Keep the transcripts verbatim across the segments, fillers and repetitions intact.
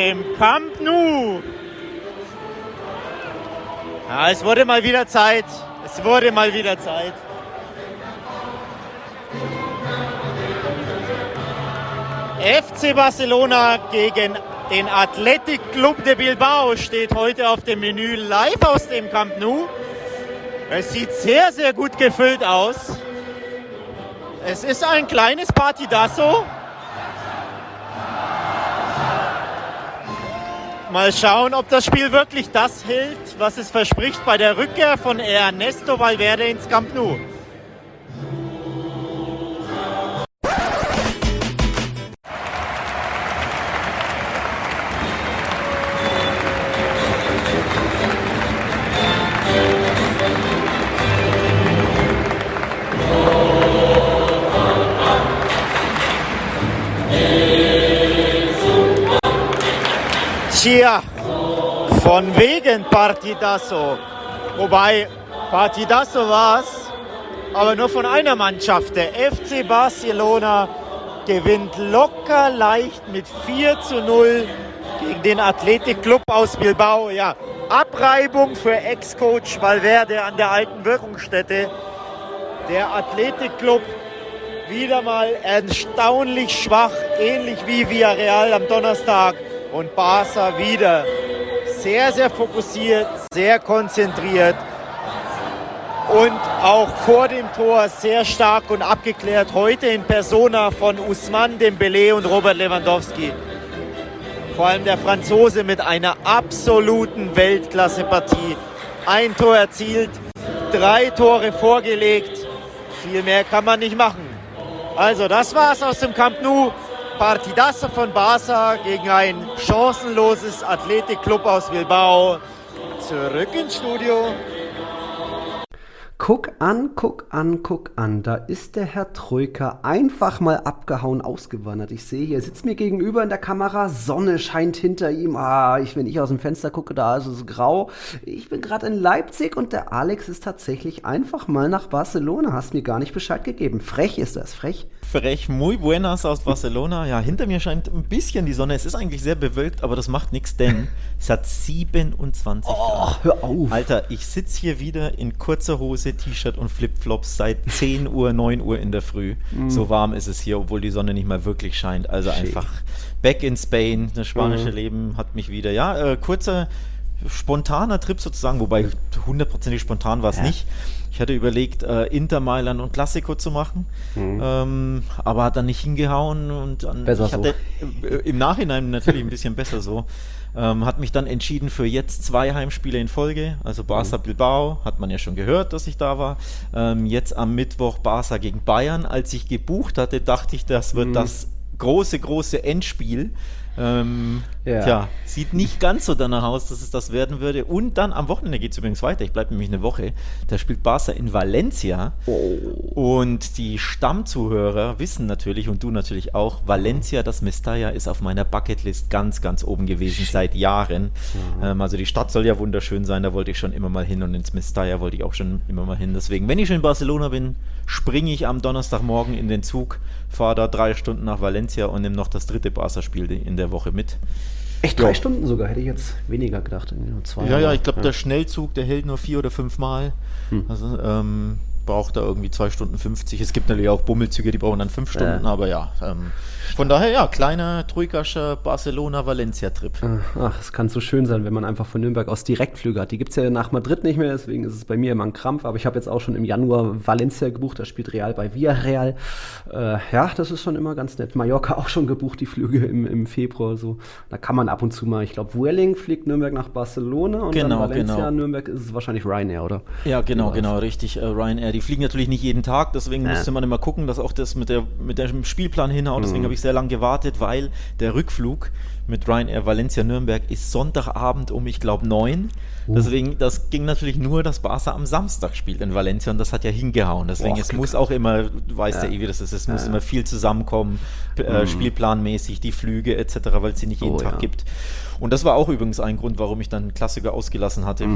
dem Camp Nou. Ja, es wurde mal wieder Zeit. Es wurde mal wieder Zeit. F C Barcelona gegen den Athletic Club de Bilbao steht heute auf dem Menü live aus dem Camp Nou. Es sieht sehr, sehr gut gefüllt aus. Es ist ein kleines Partidazo. Mal schauen, ob das Spiel wirklich das hält, was es verspricht bei der Rückkehr von Ernesto Valverde ins Camp Nou. Tja, von wegen Partidazo. Wobei, Partidazo war es, aber nur von einer Mannschaft. Der F C Barcelona gewinnt locker leicht mit vier zu null gegen den Athletic Club aus Bilbao. Ja, Abreibung für Ex-Coach Valverde an der alten Wirkungsstätte. Der Athletic Club wieder mal erstaunlich schwach, ähnlich wie Villarreal am Donnerstag. Und Barca wieder sehr, sehr fokussiert, sehr konzentriert und auch vor dem Tor sehr stark und abgeklärt. Heute in Persona von Ousmane Dembélé und Robert Lewandowski. Vor allem der Franzose mit einer absoluten Weltklasse-Partie. Ein Tor erzielt, drei Tore vorgelegt. Viel mehr kann man nicht machen. Also das war's aus dem Camp Nou. Partidazo von Barca gegen ein chancenloses Athletic Club aus Bilbao. Zurück ins Studio. Guck an, guck an, guck an. Da ist der Herr Troika einfach mal abgehauen, ausgewandert. Ich sehe hier, er sitzt mir gegenüber in der Kamera. Sonne scheint hinter ihm. Ah, ich, wenn ich aus dem Fenster gucke, da ist es grau. Ich bin gerade in Leipzig und der Alex ist tatsächlich einfach mal nach Barcelona. Hast mir gar nicht Bescheid gegeben. Frech ist das, frech. Frech, muy buenas aus Barcelona. Ja, hinter mir scheint ein bisschen die Sonne. Es ist eigentlich sehr bewölkt, aber das macht nichts, denn es hat siebenundzwanzig Grad. Oh, hör auf. Alter, ich sitze hier wieder in kurzer Hose, T-Shirt und Flipflops seit zehn Uhr, neun Uhr in der Früh. Mm. So warm ist es hier, obwohl die Sonne nicht mal wirklich scheint. Also Schön. Einfach back in Spain. Das spanische mm. Leben hat mich wieder. Ja, äh, kurzer, spontaner Trip sozusagen, wobei hundertprozentig spontan war es ja. nicht. Ich hatte überlegt, äh, Inter Mailand und Classico zu machen, mhm. ähm, aber hat dann nicht hingehauen und dann, besser ich hatte so. äh, im Nachhinein natürlich ein bisschen besser so. Ähm, hat mich dann entschieden für jetzt zwei Heimspiele in Folge, also Barca Bilbao, hat man ja schon gehört, dass ich da war. Ähm, jetzt am Mittwoch Barca gegen Bayern. Als ich gebucht hatte, dachte ich, das wird mhm. das große, große Endspiel. Ähm, ja. Tja, sieht nicht ganz so danach aus, dass es das werden würde. Und dann am Wochenende geht es übrigens weiter. Ich bleibe nämlich eine Woche. Da spielt Barca in Valencia. Oh. Und die Stammzuhörer wissen natürlich, und du natürlich auch, Valencia, das Mestalla, ist auf meiner Bucketlist ganz, ganz oben gewesen Shit. seit Jahren. Mhm. Ähm, also die Stadt soll ja wunderschön sein, da wollte ich schon immer mal hin und ins Mestalla wollte ich auch schon immer mal hin. Deswegen, wenn ich schon in Barcelona bin, springe ich am Donnerstagmorgen in den Zug, fahre da drei Stunden nach Valencia und nehme noch das dritte Barca-Spiel in der Woche mit. Echt, drei ja. Stunden sogar? Hätte ich jetzt weniger gedacht. Nur zwei ja, ja, ich glaube, ja. der Schnellzug, der hält nur vier oder fünf Mal. Hm. Also ähm, braucht da irgendwie zwei Stunden fünfzig. Es gibt natürlich auch Bummelzüge, die brauchen dann fünf Stunden, ja. aber ja. Ähm, von daher, ja, kleiner Troikascher Barcelona-Valencia-Trip. Ach, es kann so schön sein, wenn man einfach von Nürnberg aus Direktflüge hat. Die gibt es ja nach Madrid nicht mehr, deswegen ist es bei mir immer ein Krampf. Aber ich habe jetzt auch schon im Januar Valencia gebucht, da spielt Real bei Villarreal. Äh, ja, das ist schon immer ganz nett. Mallorca auch schon gebucht, die Flüge im, im Februar. So. Da kann man ab und zu mal, ich glaube, Vueling fliegt Nürnberg nach Barcelona und genau, dann Valencia, genau. Nürnberg ist es wahrscheinlich Ryanair, oder? Ja, genau, genau, richtig. Äh, Ryanair, die fliegen natürlich nicht jeden Tag, deswegen ja. musste man immer gucken, dass auch das mit, der, mit dem Spielplan hinhaut. Deswegen mhm. habe ich sehr lange gewartet, weil der Rückflug mit Ryanair Valencia-Nürnberg ist Sonntagabend um, ich glaube, neun. Uh. Deswegen, das ging natürlich nur, dass Barca am Samstag spielt in Valencia und das hat ja hingehauen. Deswegen, Boah, es muss auch immer, du weißt ja, ja eh, wie das ist, es ja, muss ja. immer viel zusammenkommen, äh, mm. spielplanmäßig, die Flüge et cetera, weil es sie nicht jeden oh, Tag ja. gibt. Und das war auch übrigens ein Grund, warum ich dann Klassiker ausgelassen hatte. Mm.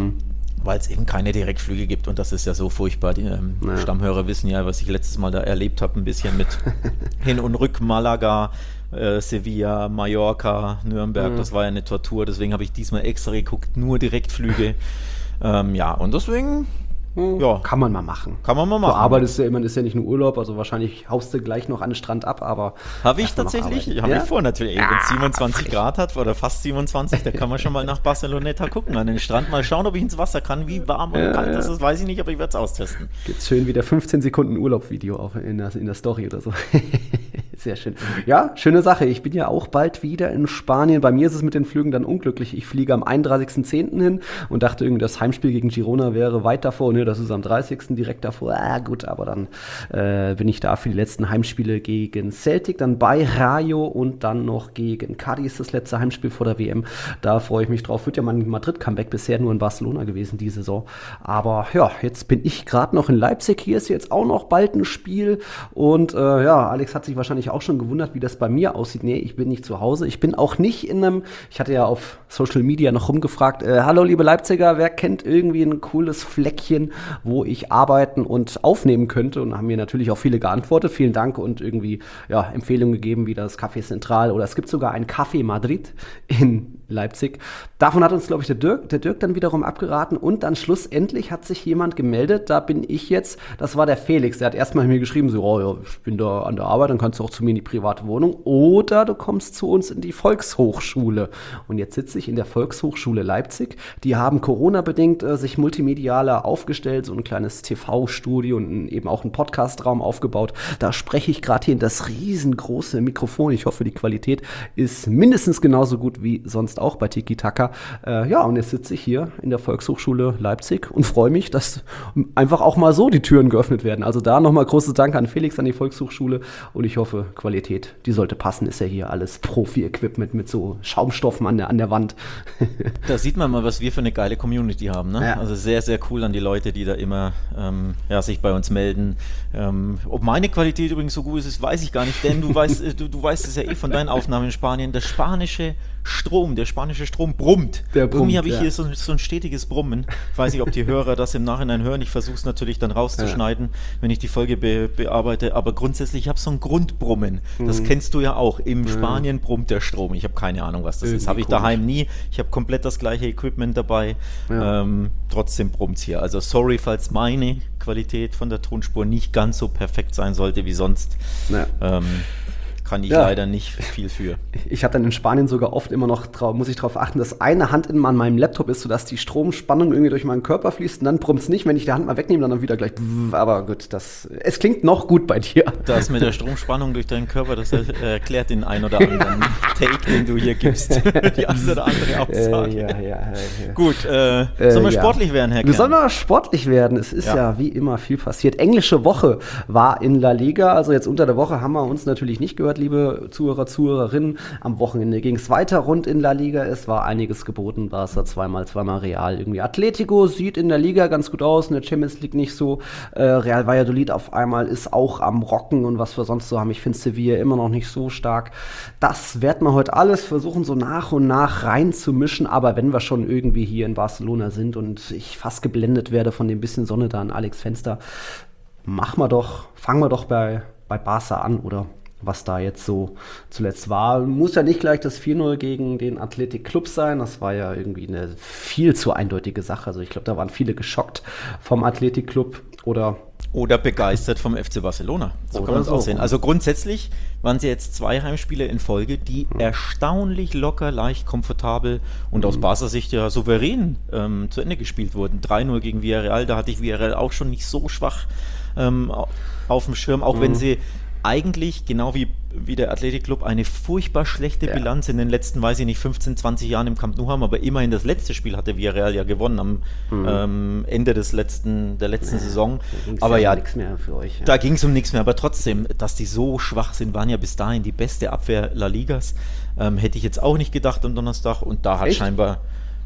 weil es eben keine Direktflüge gibt und das ist ja so furchtbar. Die ähm, Ja. Stammhörer wissen ja, was ich letztes Mal da erlebt habe, ein bisschen mit Hin- und Rück Malaga, äh, Sevilla, Mallorca, Nürnberg, das war ja eine Tortur, deswegen habe ich diesmal extra geguckt, nur Direktflüge. ähm, ja, und deswegen, ja, Kann man mal machen. kann man mal Du machen. arbeitest ja immer, ist ja nicht nur Urlaub, also wahrscheinlich haust du gleich noch an den Strand ab, aber. Habe ich erst mal noch tatsächlich, arbeiten. habe Ja? ich vor natürlich. Wenn es siebenundzwanzig Grad hat oder fast siebenundzwanzig, da kann man schon mal nach Barceloneta gucken, an den Strand, mal schauen, ob ich ins Wasser kann, wie warm oder Ja, kalt ja. das ist, weiß ich nicht, aber ich werde es austesten. Gibt's schön wieder fünfzehn Sekunden Urlaubsvideo auf in der, in der Story oder so. Sehr schön. Ja, schöne Sache. Ich bin ja auch bald wieder in Spanien. Bei mir ist es mit den Flügen dann unglücklich. Ich fliege am einunddreißigsten zehnten hin und dachte irgendwie, das Heimspiel gegen Girona wäre weit davor. Ne, das ist am dreißigsten direkt davor. Ah, gut, aber dann äh, bin ich da für die letzten Heimspiele gegen Celtic, dann bei Rayo und dann noch gegen Cádiz, das letzte Heimspiel vor der W M. Da freue ich mich drauf. Wird ja mein Madrid-Comeback, bisher nur in Barcelona gewesen die Saison. Aber ja, jetzt bin ich gerade noch in Leipzig. Hier ist jetzt auch noch bald ein Spiel. Und äh, ja, Alex hat sich wahrscheinlich auch schon gewundert, wie das bei mir aussieht. Nee, ich bin nicht zu Hause. Ich bin auch nicht in einem, ich hatte ja auf Social Media noch rumgefragt, äh, hallo liebe Leipziger, wer kennt irgendwie ein cooles Fleckchen, wo ich arbeiten und aufnehmen könnte? Und haben mir natürlich auch viele geantwortet. Vielen Dank und irgendwie ja, Empfehlungen gegeben, wie das Café Central oder es gibt sogar ein Café Madrid in Leipzig. Davon hat uns, glaube ich, der Dirk, der Dirk dann wiederum abgeraten und dann schlussendlich hat sich jemand gemeldet, da bin ich jetzt, das war der Felix, der hat erstmal mir geschrieben, so, oh ja, ich bin da an der Arbeit, dann kannst du auch zu mir in die private Wohnung oder du kommst zu uns in die Volkshochschule. Und jetzt sitze ich in der Volkshochschule Leipzig. Die haben Corona-bedingt äh, sich multimedialer aufgestellt, so ein kleines T V-Studio und eben auch einen Podcastraum aufgebaut. Da spreche ich gerade hier in das riesengroße Mikrofon. Ich hoffe, die Qualität ist mindestens genauso gut wie sonst auch bei Tiki Taka. Äh, ja, und jetzt sitze ich hier in der Volkshochschule Leipzig und freue mich, dass einfach auch mal so die Türen geöffnet werden. Also da nochmal großes Dank an Felix, an die Volkshochschule und ich hoffe, Qualität, die sollte passen, ist ja hier alles Profi-Equipment mit so Schaumstoffen an der, an der Wand. Da sieht man mal, was wir für eine geile Community haben. Ne? Ja. Also sehr, sehr cool an die Leute, die da immer ähm, ja, sich bei uns melden. Ähm, ob meine Qualität übrigens so gut ist, das weiß ich gar nicht, denn du weißt, äh, du, du weißt es ja eh von deinen Aufnahmen in Spanien, der spanische Strom, der spanische Strom brummt. Der brummt, Irgendwie habe ich ja. hier so, so ein stetiges Brummen. Ich weiß nicht, ob die Hörer das im Nachhinein hören. Ich versuche es natürlich dann rauszuschneiden, wenn ich die Folge be bearbeite. Aber grundsätzlich, ich habe so ein Grundbrummen. Das kennst du ja auch. In Spanien brummt der Strom. Ich habe keine Ahnung, was das Irgendwie ist. Habe ich komisch. daheim nie. Ich habe komplett das gleiche Equipment dabei. Ja. Ähm, trotzdem brummt es hier. Also sorry, falls meine Qualität von der Tonspur nicht ganz so perfekt sein sollte wie sonst. Ja. Ähm, kann ich Ja. leider nicht viel für. Ich habe dann in Spanien sogar oft immer noch, trau- muss ich darauf achten, dass eine Hand immer an meinem Laptop ist, sodass die Stromspannung irgendwie durch meinen Körper fließt und dann brummt es nicht, wenn ich die Hand mal wegnehme, dann wieder gleich. Aber gut, das, es klingt noch gut bei dir. Das mit der Stromspannung durch deinen Körper, das er erklärt den ein oder anderen Take, den du hier gibst. Die eine oder andere Aussage. Äh, ja, ja, ja, ja. Gut, äh, Äh, sollen wir ja. sportlich werden, Herr Wir sollen Kern? mal sportlich werden. Es ist ja. Ja. wie immer viel passiert. Englische Woche war in La Liga. Also jetzt unter der Woche haben wir uns natürlich nicht gehört, liebe Zuhörer, Zuhörerinnen. Am Wochenende ging es weiter rund in La Liga. Es war einiges geboten. Barca zweimal, zweimal Real. Irgendwie Atletico sieht in der Liga ganz gut aus, in der Champions League nicht so. Äh, Real Valladolid auf einmal ist auch am Rocken und was wir sonst so haben. Ich finde Sevilla immer noch nicht so stark. Das werden wir heute alles versuchen, so nach und nach reinzumischen. Aber wenn wir schon irgendwie hier in Barcelona sind und ich fast geblendet werde von dem bisschen Sonne da an Alex Fenster, machen wir doch, fangen wir doch bei, bei Barca an, oder was da jetzt so zuletzt war. Muss ja nicht gleich das vier null gegen den Athletic Club sein. Das war ja irgendwie eine viel zu eindeutige Sache. Also ich glaube, da waren viele geschockt vom Athletic Club oder Oder begeistert vom F C Barcelona. So Oder kann man es so. auch sehen. Also grundsätzlich waren sie jetzt zwei Heimspiele in Folge, die erstaunlich locker, leicht, komfortabel und aus Barca-Sicht ja souverän ähm, zu Ende gespielt wurden. drei null gegen Villarreal, da hatte ich Villarreal auch schon nicht so schwach ähm, au- auf dem Schirm, auch wenn sie eigentlich, genau wie, wie der Athletic Club, eine furchtbar schlechte Ja. Bilanz in den letzten, weiß ich nicht, fünfzehn, zwanzig Jahren im Camp Nou haben, aber immerhin das letzte Spiel hatte Villarreal ja gewonnen am ähm, Ende des letzten, der letzten Saison. da ging's Aber ja, nichts mehr für euch. Ja. da ging es um nichts mehr, aber trotzdem, dass die so schwach sind, waren ja bis dahin die beste Abwehr La Ligas. Ähm, hätte ich jetzt auch nicht gedacht am Donnerstag und da hat Echt? scheinbar,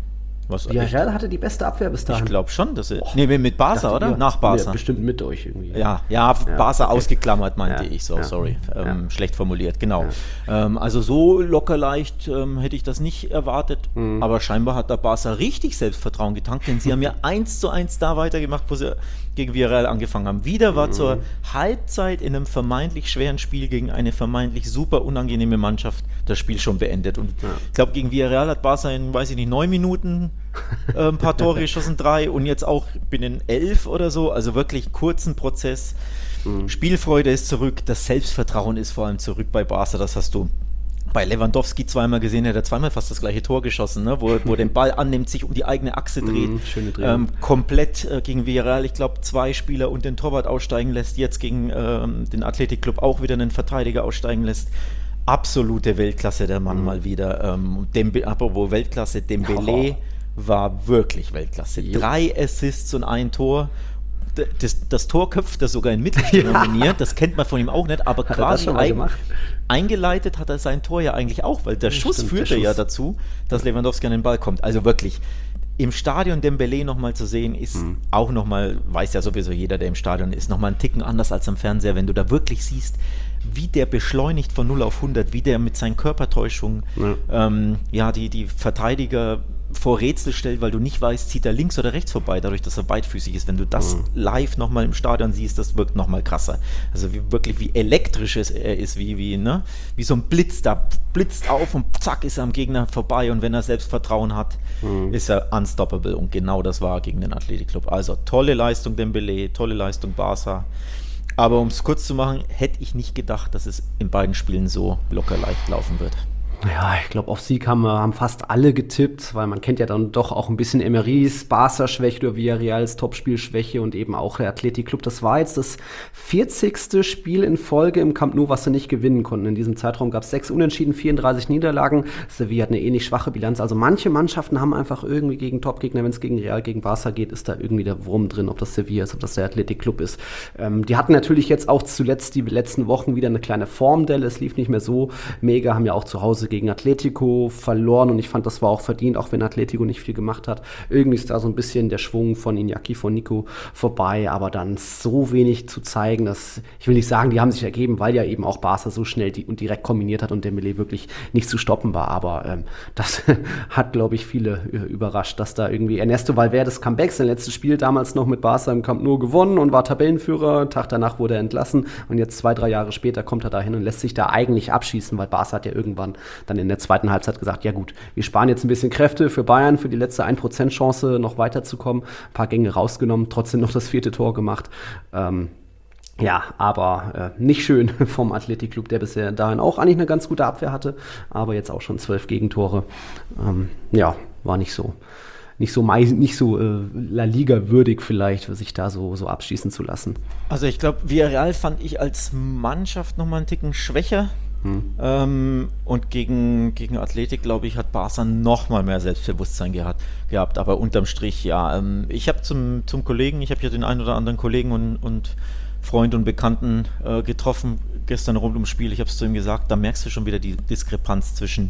Was, Villarreal hatte die beste Abwehr bis dahin. Ich glaube schon, dass sie. Nee, mit Barca, Dachte oder? ihr? Nach Barca. Nee, bestimmt mit euch irgendwie. Ja, ja, Barca okay. ausgeklammert, meinte Ja, ich. So, ja, sorry. Ähm, ja. Schlecht formuliert, genau. Ähm, also so locker leicht ähm, hätte ich das nicht erwartet. Mhm. Aber scheinbar hat der Barca richtig Selbstvertrauen getankt, denn sie haben ja eins zu eins da weitergemacht, wo sie gegen Villarreal angefangen haben. Wieder war Mhm. zur Halbzeit in einem vermeintlich schweren Spiel gegen eine vermeintlich super unangenehme Mannschaft das Spiel schon beendet. Und Ja. ich glaube, gegen Villarreal hat Barca in, weiß ich nicht, neun Minuten äh, ein paar Tore geschossen, drei und jetzt auch binnen elf oder so. Also wirklich kurzen Prozess. Mhm. Spielfreude ist zurück, das Selbstvertrauen ist vor allem zurück bei Barca. Das hast du bei Lewandowski zweimal gesehen, er hat zweimal fast das gleiche Tor geschossen, ne? wo, wo er den Ball annimmt, sich um die eigene Achse dreht, Mhm, schöne Drehung. ähm, komplett äh, gegen Villarreal, ich glaube, zwei Spieler und den Torwart aussteigen lässt, jetzt gegen ähm, den Athletic Club auch wieder einen Verteidiger aussteigen lässt. Absolute Weltklasse, der Mann Mhm. mal wieder. Ähm, Dembe, apropos Weltklasse, Dembélé war wirklich Weltklasse. Jo. Drei Assists und ein Tor. D- Das, das Tor köpft er sogar in Mittelspiel Ja. nominiert, das kennt man von ihm auch nicht, aber Hat er das quasi schon mal eig- gemacht? eingeleitet hat er sein Tor ja eigentlich auch, weil der Ja, Schuss stimmt, der führte ja Schuss. dazu, dass Lewandowski an den Ball kommt. Also wirklich, im Stadion Dembélé nochmal zu sehen, ist Mhm. auch nochmal, weiß ja sowieso jeder, der im Stadion ist, nochmal einen Ticken anders als am Fernseher, wenn du da wirklich siehst, wie der beschleunigt von null auf hundert, wie der mit seinen Körpertäuschungen Ja. ähm, ja, die, die Verteidiger vor Rätsel stellt, weil du nicht weißt, zieht er links oder rechts vorbei, dadurch, dass er beidfüßig ist. Wenn du das Mhm. live nochmal im Stadion siehst, das wirkt nochmal krasser. Also wie, wirklich, wie elektrisch es er ist, wie, wie, ne? wie so ein Blitz, da blitzt auf und zack ist er am Gegner vorbei und wenn er Selbstvertrauen hat, Mhm. ist er unstoppable und genau das war gegen den Athletic Club. Also tolle Leistung Dembélé, tolle Leistung Barca. Aber um es kurz zu machen, hätte ich nicht gedacht, dass es in beiden Spielen so locker leicht laufen wird. Ja, ich glaube, auf Sieg haben, wir- haben fast alle getippt, weil man kennt ja dann doch auch ein bisschen Emerys Barca-Schwäche oder Villarreals Topspielschwäche und eben auch der Athletic Club. Das war jetzt das vierzigste Spiel in Folge im Camp Nou, was sie nicht gewinnen konnten. In diesem Zeitraum gab es sechs Unentschieden, vierunddreißig Niederlagen. Sevilla hat eine ähnlich schwache Bilanz. Also manche Mannschaften haben einfach irgendwie gegen Topgegner, wenn es gegen Real, gegen Barca geht, ist da irgendwie der Wurm drin, ob das Sevilla ist, ob das der Athletic Club ist. Ähm, die hatten natürlich jetzt auch zuletzt die letzten Wochen wieder eine kleine Formdelle. Es lief nicht mehr so mega, haben ja auch zu Hause gegen Atletico verloren und ich fand, das war auch verdient, auch wenn Atletico nicht viel gemacht hat. Irgendwie ist da so ein bisschen der Schwung von Iñaki, von Nico vorbei, aber dann so wenig zu zeigen, dass, ich will nicht sagen, die haben sich ergeben, weil ja eben auch Barca so schnell die, und direkt kombiniert hat und Dembélé wirklich nicht zu stoppen war, aber ähm, das hat, glaube ich, viele äh, überrascht, dass da irgendwie Ernesto Valverdes Comeback, sein letztes Spiel damals noch mit Barca im Camp Nou gewonnen und war Tabellenführer, Tag danach wurde er entlassen und jetzt zwei, drei Jahre später kommt er da hin und lässt sich da eigentlich abschießen, weil Barca hat ja irgendwann dann in der zweiten Halbzeit gesagt, ja gut, wir sparen jetzt ein bisschen Kräfte für Bayern, für die letzte ein Prozent Chance noch weiterzukommen, ein paar Gänge rausgenommen, trotzdem noch das vierte Tor gemacht. Ähm, ja, aber äh, nicht schön vom Athletic Club, der bisher dahin auch eigentlich eine ganz gute Abwehr hatte, aber jetzt auch schon zwölf Gegentore. Ähm, ja, war nicht so. Nicht so, nicht so äh, La Liga würdig vielleicht, sich da so, so abschießen zu lassen. Also ich glaube, Villarreal fand ich als Mannschaft nochmal einen Ticken schwächer. Hm. Ähm, und gegen, gegen Athletic, glaube ich, hat Barca nochmal mehr Selbstbewusstsein gehabt, gehabt. Aber unterm Strich, ja. Ähm, ich habe zum, zum Kollegen, ich habe ja den einen oder anderen Kollegen und, und Freund und Bekannten äh, getroffen, gestern rund ums Spiel. Ich habe es zu ihm gesagt, da merkst du schon wieder die Diskrepanz zwischen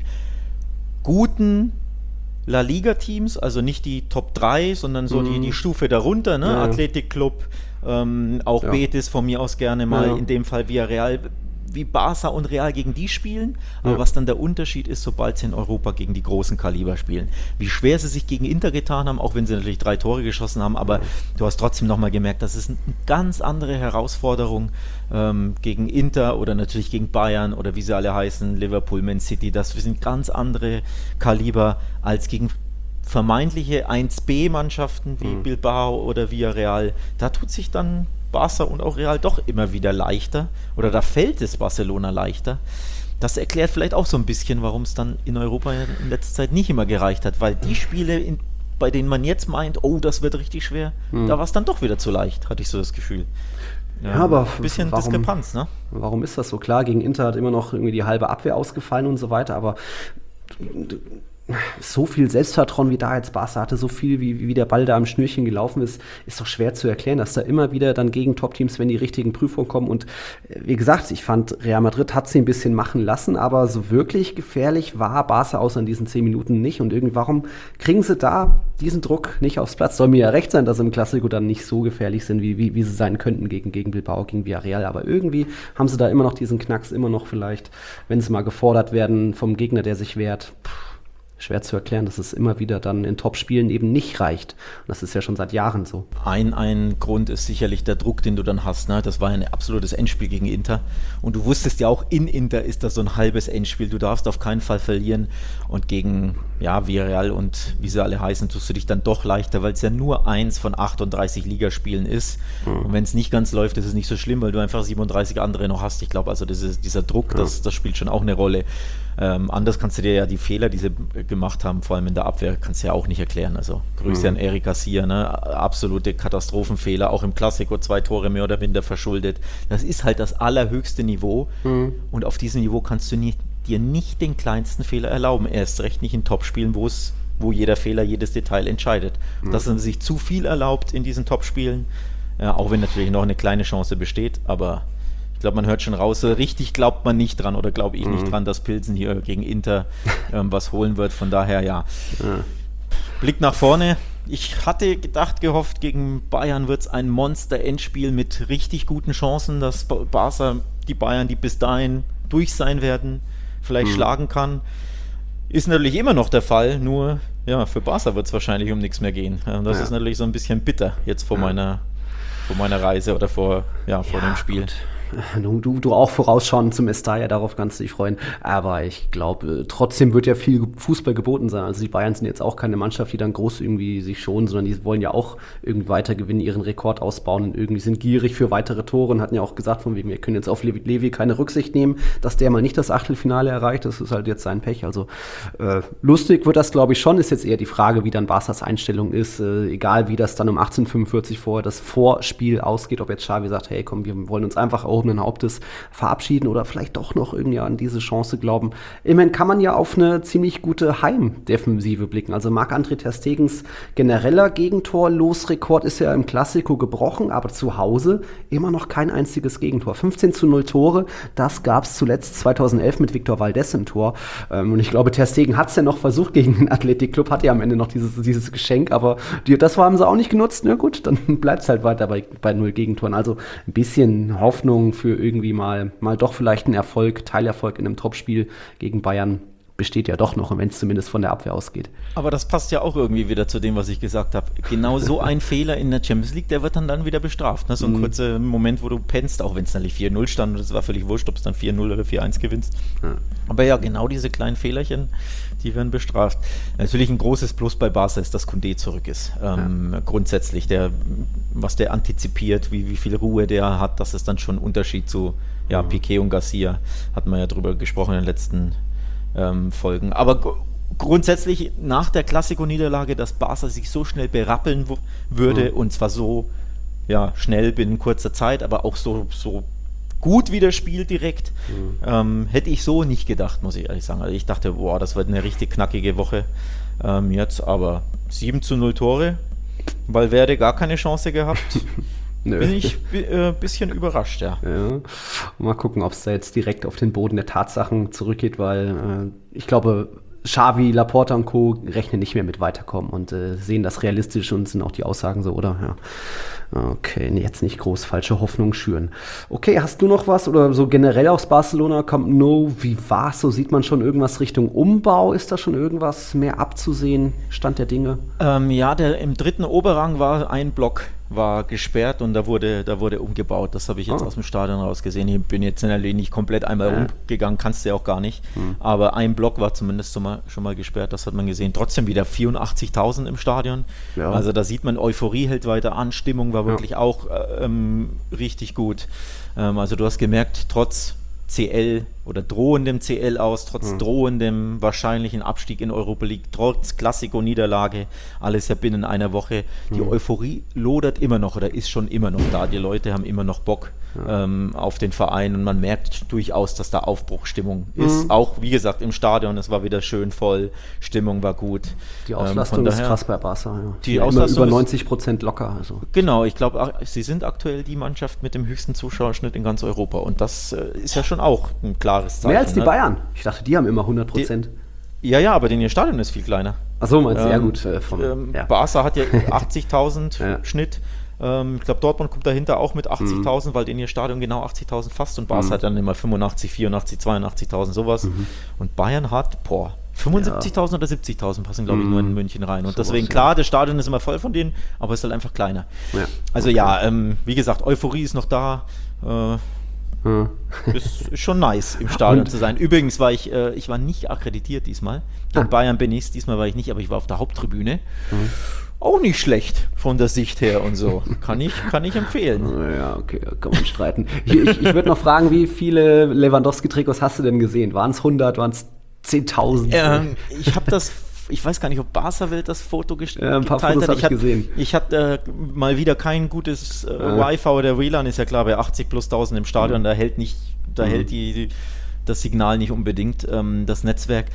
guten La Liga-Teams, also nicht die Top drei, sondern so mm. die, die Stufe darunter, ne? Ja. Athletic Club, ähm, auch ja. Betis von mir aus gerne mal, ja. in dem Fall Villarreal, wie Barca und Real gegen die spielen, aber ja. was dann der Unterschied ist, sobald sie in Europa gegen die großen Kaliber spielen. Wie schwer sie sich gegen Inter getan haben, auch wenn sie natürlich drei Tore geschossen haben, aber ja. du hast trotzdem nochmal gemerkt, das ist eine ganz andere Herausforderung ähm, gegen Inter oder natürlich gegen Bayern oder wie sie alle heißen, Liverpool, Man City, das sind ganz andere Kaliber als gegen vermeintliche eins B-Mannschaften wie mhm. Bilbao oder Villarreal. Da tut sich dann Barca und auch Real doch immer wieder leichter oder da fällt es Barcelona leichter. Das erklärt vielleicht auch so ein bisschen, warum es dann in Europa in letzter Zeit nicht immer gereicht hat, weil die Spiele, in, bei denen man jetzt meint, oh, das wird richtig schwer, mhm. da war es dann doch wieder zu leicht, hatte ich so das Gefühl. Ja, ja, aber ein bisschen warum, Diskrepanz, ne? Warum ist das so? Klar, gegen Inter hat immer noch irgendwie die halbe Abwehr ausgefallen und so weiter, aber so viel Selbstvertrauen wie da jetzt Barca hatte, so viel wie, wie der Ball da am Schnürchen gelaufen ist, ist doch schwer zu erklären, dass da immer wieder dann gegen Top-Teams, wenn die richtigen Prüfungen kommen und wie gesagt, ich fand, Real Madrid hat sie ein bisschen machen lassen, aber so wirklich gefährlich war Barca außer in diesen zehn Minuten nicht und irgendwie, warum kriegen sie da diesen Druck nicht aufs Platz? Soll mir ja recht sein, dass sie im Klassiko dann nicht so gefährlich sind, wie, wie, wie sie sein könnten gegen, gegen Bilbao, gegen Villarreal, aber irgendwie haben sie da immer noch diesen Knacks, immer noch vielleicht, wenn sie mal gefordert werden vom Gegner, der sich wehrt, pff, schwer zu erklären, dass es immer wieder dann in Top-Spielen eben nicht reicht. Und das ist ja schon seit Jahren so. Ein, ein Grund ist sicherlich der Druck, den du dann hast. Ne? Das war ja ein absolutes Endspiel gegen Inter. Und du wusstest ja auch, in Inter ist das so ein halbes Endspiel. Du darfst auf keinen Fall verlieren. Und gegen ja, Villarreal und wie sie alle heißen, tust du dich dann doch leichter, weil es ja nur eins von achtunddreißig Ligaspielen ist. Mhm. Und wenn es nicht ganz läuft, ist es nicht so schlimm, weil du einfach siebenunddreißig andere noch hast. Ich glaube, also das ist, dieser Druck, ja. das, das spielt schon auch eine Rolle. Ähm, anders kannst du dir ja die Fehler, die sie gemacht haben, vor allem in der Abwehr, kannst du ja auch nicht erklären. Also Grüße mhm. an Eric Garcia, ne? Absolute Katastrophenfehler, auch im Klassiko zwei Tore mehr oder minder verschuldet. Das ist halt das allerhöchste Niveau mhm. und auf diesem Niveau kannst du nie, dir nicht den kleinsten Fehler erlauben. Erst recht nicht in Topspielen, wo es, wo jeder Fehler, jedes Detail entscheidet. Mhm. Dass er sich zu viel erlaubt in diesen Topspielen, äh, auch wenn natürlich noch eine kleine Chance besteht, aber ich glaube, man hört schon raus, so richtig glaubt man nicht dran oder glaube ich mhm. nicht dran, dass Pilsen hier gegen Inter ähm, was holen wird. Von daher, ja. ja. Blick nach vorne. Ich hatte gedacht, gehofft, gegen Bayern wird es ein Monster-Endspiel mit richtig guten Chancen, dass Barca die Bayern, die bis dahin durch sein werden, vielleicht mhm. schlagen kann. Ist natürlich immer noch der Fall, nur ja, für Barca wird es wahrscheinlich um nichts mehr gehen. Das ja. ist natürlich so ein bisschen bitter jetzt vor, ja. meiner, vor meiner Reise oder vor, ja, vor ja, dem Spiel. Gut. Du, du, du auch vorausschauen zum Estalla, darauf kannst du dich freuen. Aber ich glaube, trotzdem wird ja viel Fußball geboten sein. Also die Bayern sind jetzt auch keine Mannschaft, die dann groß irgendwie sich schonen, sondern die wollen ja auch irgendwie weiter gewinnen, ihren Rekord ausbauen und irgendwie sind gierig für weitere Tore und hatten ja auch gesagt, von wegen, wir können jetzt auf Levi, Levi keine Rücksicht nehmen, dass der mal nicht das Achtelfinale erreicht. Das ist halt jetzt sein Pech. Also äh, lustig wird das, glaube ich, schon. Ist jetzt eher die Frage, wie dann Barca's Einstellung ist. Äh, egal, wie das dann um achtzehn Uhr fünfundvierzig vorher das Vorspiel ausgeht, ob jetzt Xavi sagt, hey komm, wir wollen uns einfach auch Hauptes verabschieden oder vielleicht doch noch irgendwie an diese Chance glauben. Immerhin kann man ja auf eine ziemlich gute Heimdefensive blicken. Also Marc-André ter Stegens genereller Gegentorlosrekord ist ja im Klassiko gebrochen, aber zu Hause immer noch kein einziges Gegentor. fünfzehn zu null Tore, das gab es zuletzt zweitausendelf mit Victor Valdés im Tor. Und ich glaube, ter Stegen hat es ja noch versucht gegen den Athletic-Club, hatte ja am Ende noch dieses, dieses Geschenk, aber die, das haben sie auch nicht genutzt. Na gut, dann bleibt es halt weiter bei, bei null Gegentoren. Also ein bisschen Hoffnung für irgendwie irgendwie mal, mal doch vielleicht ein Erfolg, Teilerfolg in einem Topspiel gegen Bayern besteht ja doch noch, wenn es zumindest von der Abwehr ausgeht. Aber das passt ja auch irgendwie wieder zu dem, was ich gesagt habe. Genau so ein Fehler in der Champions League, der wird dann, dann wieder bestraft. Ne? So ein mm. kurzer Moment, wo du pennst, auch wenn es natürlich vier null stand und es war völlig wurscht, ob es dann vier null oder vier eins gewinnst. Ja. Aber ja, genau diese kleinen Fehlerchen, die werden bestraft. Natürlich ein großes Plus bei Barca ist, dass Koundé zurück ist. Ähm, ja. Grundsätzlich, der, was der antizipiert, wie, wie viel Ruhe der hat, das ist dann schon ein Unterschied zu ja, mhm. Piqué und Garcia. Hatten wir ja drüber gesprochen in den letzten ähm, Folgen. Aber g- grundsätzlich nach der Klassiko-Niederlage, dass Barca sich so schnell berappeln w- würde mhm. und zwar so ja, schnell binnen kurzer Zeit, aber auch so, so gut wie das Spiel direkt, mhm. ähm, hätte ich so nicht gedacht, muss ich ehrlich sagen. Also ich dachte, boah, das wird eine richtig knackige Woche ähm, jetzt, aber sieben zu null Tore, Valverde gar keine Chance gehabt. Nö. Bin ich ein äh, bisschen überrascht, ja. ja. Mal gucken, ob es da jetzt direkt auf den Boden der Tatsachen zurückgeht, weil äh, ich glaube, Xavi, Laporta und Co. rechnen nicht mehr mit Weiterkommen und äh, sehen das realistisch und sind auch die Aussagen so, oder? Ja. Okay, nee, jetzt nicht groß falsche Hoffnung schüren. Okay, hast du noch was oder so generell aus Barcelona? Camp Nou, wie war's? So sieht man schon irgendwas Richtung Umbau? Ist da schon irgendwas mehr abzusehen? Stand der Dinge? Ähm, ja, der, im dritten Oberrang war ein Block war gesperrt und da wurde, da wurde umgebaut. Das habe ich jetzt oh. aus dem Stadion raus gesehen. Ich bin jetzt in der Allee nicht komplett einmal ja. umgegangen, kannst du ja auch gar nicht. Hm. Aber ein Block war zumindest schon mal, schon mal gesperrt, das hat man gesehen. Trotzdem wieder vierundachtzigtausend im Stadion. Ja. Also da sieht man, Euphorie hält weiter an, Stimmung war wirklich ja. auch ähm, richtig gut. Ähm, also du hast gemerkt, trotz C L oder drohendem C L aus, trotz mhm. drohendem wahrscheinlichen Abstieg in Europa League, trotz Klassiko-Niederlage, alles ja binnen einer Woche. Die mhm. Euphorie lodert immer noch oder ist schon immer noch da. Die Leute haben immer noch Bock ja. ähm, auf den Verein und man merkt durchaus, dass da Aufbruchsstimmung mhm. ist. Auch, wie gesagt, im Stadion, es war wieder schön voll, Stimmung war gut. Die Auslastung ähm, ist krass bei Barca. Ja. Die ja, Auslastung über neunzig Prozent locker. Also. Genau, ich glaube, sie sind aktuell die Mannschaft mit dem höchsten Zuschauerschnitt in ganz Europa und das äh, ist ja schon auch ein klares Zeichen. Mehr als die ne? Bayern. Ich dachte, die haben immer hundert Prozent. Die, ja, ja, aber denn ihr Stadion ist viel kleiner. Achso, meinst du? Ähm, ja gut. Äh, vom, ähm, ja. Barca hat ja achtzigtausend ja. Schnitt. Ähm, ich glaube, Dortmund kommt dahinter auch mit achtzigtausend, mhm. weil in ihr Stadion genau achtzigtausend fasst und Barca mhm. hat dann immer fünfundachtzig, vierundachtzig, zweiundachtzigtausend, sowas. Mhm. Und Bayern hat, boah, fünfundsiebzigtausend ja. oder siebzigtausend passen, glaube ich, mm. nur in München rein. Und so deswegen, was, klar, ja. das Stadion ist immer voll von denen, aber es ist halt einfach kleiner. Ja. Also okay. ja, ähm, wie gesagt, Euphorie ist noch da. Äh, hm. ist, ist schon nice, im Stadion und? zu sein. Übrigens war ich, äh, ich war nicht akkreditiert diesmal. In ah. Bayern bin ich diesmal war ich nicht, aber ich war auf der Haupttribüne. Mhm. Auch nicht schlecht von der Sicht her und so. Kann ich, kann ich empfehlen. Ja, okay, kann man streiten. Ich, ich, ich würde noch fragen, wie viele Lewandowski-Trikots hast du denn gesehen? Waren es hundert, waren es zehntausend? Ähm, ich habe das, ich weiß gar nicht, ob Barca-Welt das Foto gest- ja, ein paar geteilt Fotos hat. Ich, ich gesehen. Ich hatte äh, mal wieder kein gutes äh, ja. Wi-Fi oder W L A N, ist ja klar, bei achtzig plus tausend im Stadion, mhm. da hält nicht, da mhm. hält die, die, das Signal nicht unbedingt, ähm, das Netzwerk.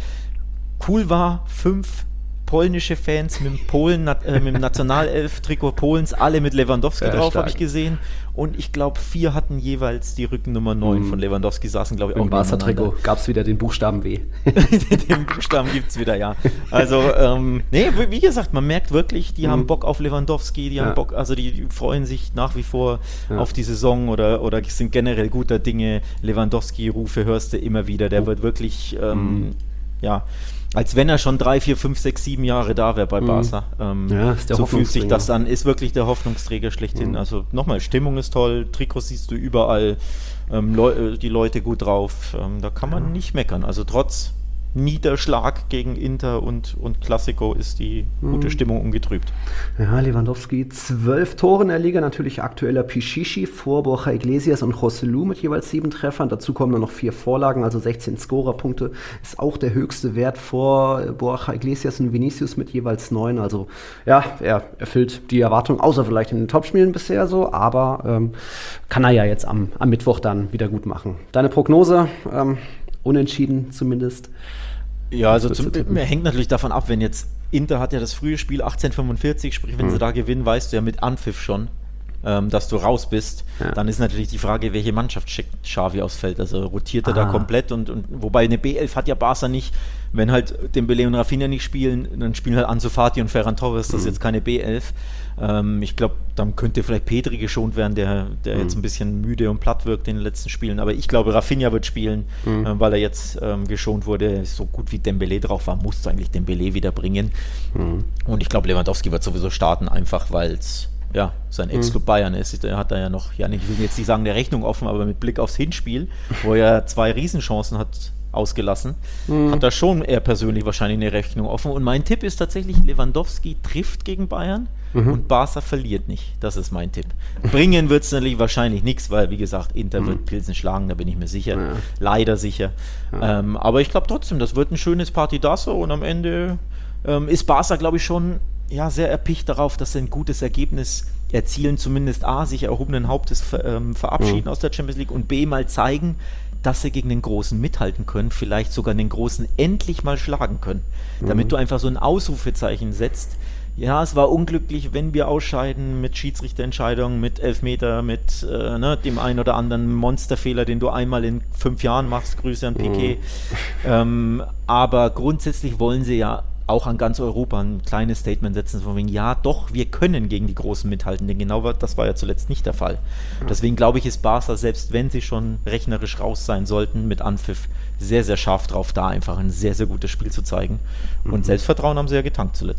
Cool war, fünf polnische Fans mit dem, Polen, äh, mit dem Nationalelf-Trikot Polens, alle mit Lewandowski ja, drauf, habe ich gesehen. Und ich glaube, vier hatten jeweils die Rückennummer neun mhm. von Lewandowski, saßen, glaube ich, auch im Barca-Trikot gab es wieder den Buchstaben W. Den Buchstaben gibt es wieder, ja. Also, ähm, nee, wie gesagt, man merkt wirklich, die mhm. haben Bock auf Lewandowski, die ja. haben Bock, also die, die freuen sich nach wie vor ja. auf die Saison oder, oder sind generell guter Dinge. Lewandowski-Rufe hörst du immer wieder, der oh. wird wirklich, ähm, mhm. ja, als wenn er schon drei, vier, fünf, sechs, sieben Jahre da wäre bei Barca. Ähm, ja, ist der so fühlt sich das an, ist wirklich der Hoffnungsträger schlechthin. Mhm. Also nochmal, Stimmung ist toll, Trikots siehst du überall, ähm, Leu- die Leute gut drauf, ähm, da kann man ja. nicht meckern. Also trotz Niederschlag gegen Inter und, und Classico ist die mhm. gute Stimmung ungetrübt. Ja, Lewandowski, zwölf Tore in der Liga, natürlich aktueller Pichichi vor Borja Iglesias und Joselu mit jeweils sieben Treffern. Dazu kommen dann noch vier Vorlagen, also sechzehn Scorerpunkte. Ist auch der höchste Wert vor Borja Iglesias und Vinicius mit jeweils neun. Also ja, er erfüllt die Erwartung, außer vielleicht in den Topspielen bisher so, aber ähm, kann er ja jetzt am, am Mittwoch dann wieder gut machen. Deine Prognose? Ähm, unentschieden zumindest. Ja, also zum, hängt natürlich davon ab, wenn jetzt Inter hat ja das frühe Spiel achtzehnhundertfünfundvierzig, sprich, wenn mhm. sie da gewinnen, weißt du ja mit Anpfiff schon, ähm, dass du raus bist. Ja. Dann ist natürlich die Frage, welche Mannschaft schickt Xavi aufs Feld. Also rotiert er ah. da komplett und, und wobei eine B elf hat ja Barca nicht, wenn halt Dembélé und Rafinha nicht spielen, dann spielen halt Ansu Fati und Ferran Torres, das mhm. ist jetzt keine B elf. Ähm, ich glaube, dann könnte vielleicht Pedri geschont werden, der, der mhm. jetzt ein bisschen müde und platt wirkt in den letzten Spielen. Aber ich glaube, Rafinha wird spielen, mhm. äh, weil er jetzt ähm, geschont wurde. So gut wie Dembélé drauf war, musste eigentlich Dembélé wieder bringen. Mhm. Und ich glaube, Lewandowski wird sowieso starten, einfach weil es ja, sein Ex-Club mhm. Bayern ist. Er hat da ja noch, ja, ich will jetzt nicht sagen, der Rechnung offen, aber mit Blick aufs Hinspiel, wo er zwei Riesenchancen hat ausgelassen, mhm. hat er schon er persönlich wahrscheinlich eine Rechnung offen. Und mein Tipp ist tatsächlich, Lewandowski trifft gegen Bayern mhm. und Barca verliert nicht. Das ist mein Tipp. Bringen wird es natürlich wahrscheinlich nichts, weil, wie gesagt, Inter mhm. wird Pilsen schlagen, da bin ich mir sicher. Ja. Leider sicher. Ja. Ähm, aber ich glaube trotzdem, das wird ein schönes Partidasso und am Ende ähm, ist Barca, glaube ich, schon ja, sehr erpicht darauf, dass sie ein gutes Ergebnis erzielen, zumindest A, sich erhobenen Hauptes ver, ähm, verabschieden mhm. aus der Champions League und B, mal zeigen, dass sie gegen den Großen mithalten können, vielleicht sogar den Großen endlich mal schlagen können, damit mhm. du einfach so ein Ausrufezeichen setzt. Ja, es war unglücklich, wenn wir ausscheiden mit Schiedsrichterentscheidungen, mit Elfmeter, mit äh, ne, dem einen oder anderen Monsterfehler, den du einmal in fünf Jahren machst, Grüße an Piqué. Mhm. Ähm, aber grundsätzlich wollen sie ja auch an ganz Europa ein kleines Statement setzen, von wegen, ja doch, wir können gegen die Großen mithalten, denn genau das war ja zuletzt nicht der Fall. Deswegen glaube ich, ist Barca, selbst wenn sie schon rechnerisch raus sein sollten mit Anpfiff, sehr, sehr scharf drauf, da einfach ein sehr, sehr gutes Spiel zu zeigen. Und mhm. Selbstvertrauen haben sie ja getankt zuletzt. Ja.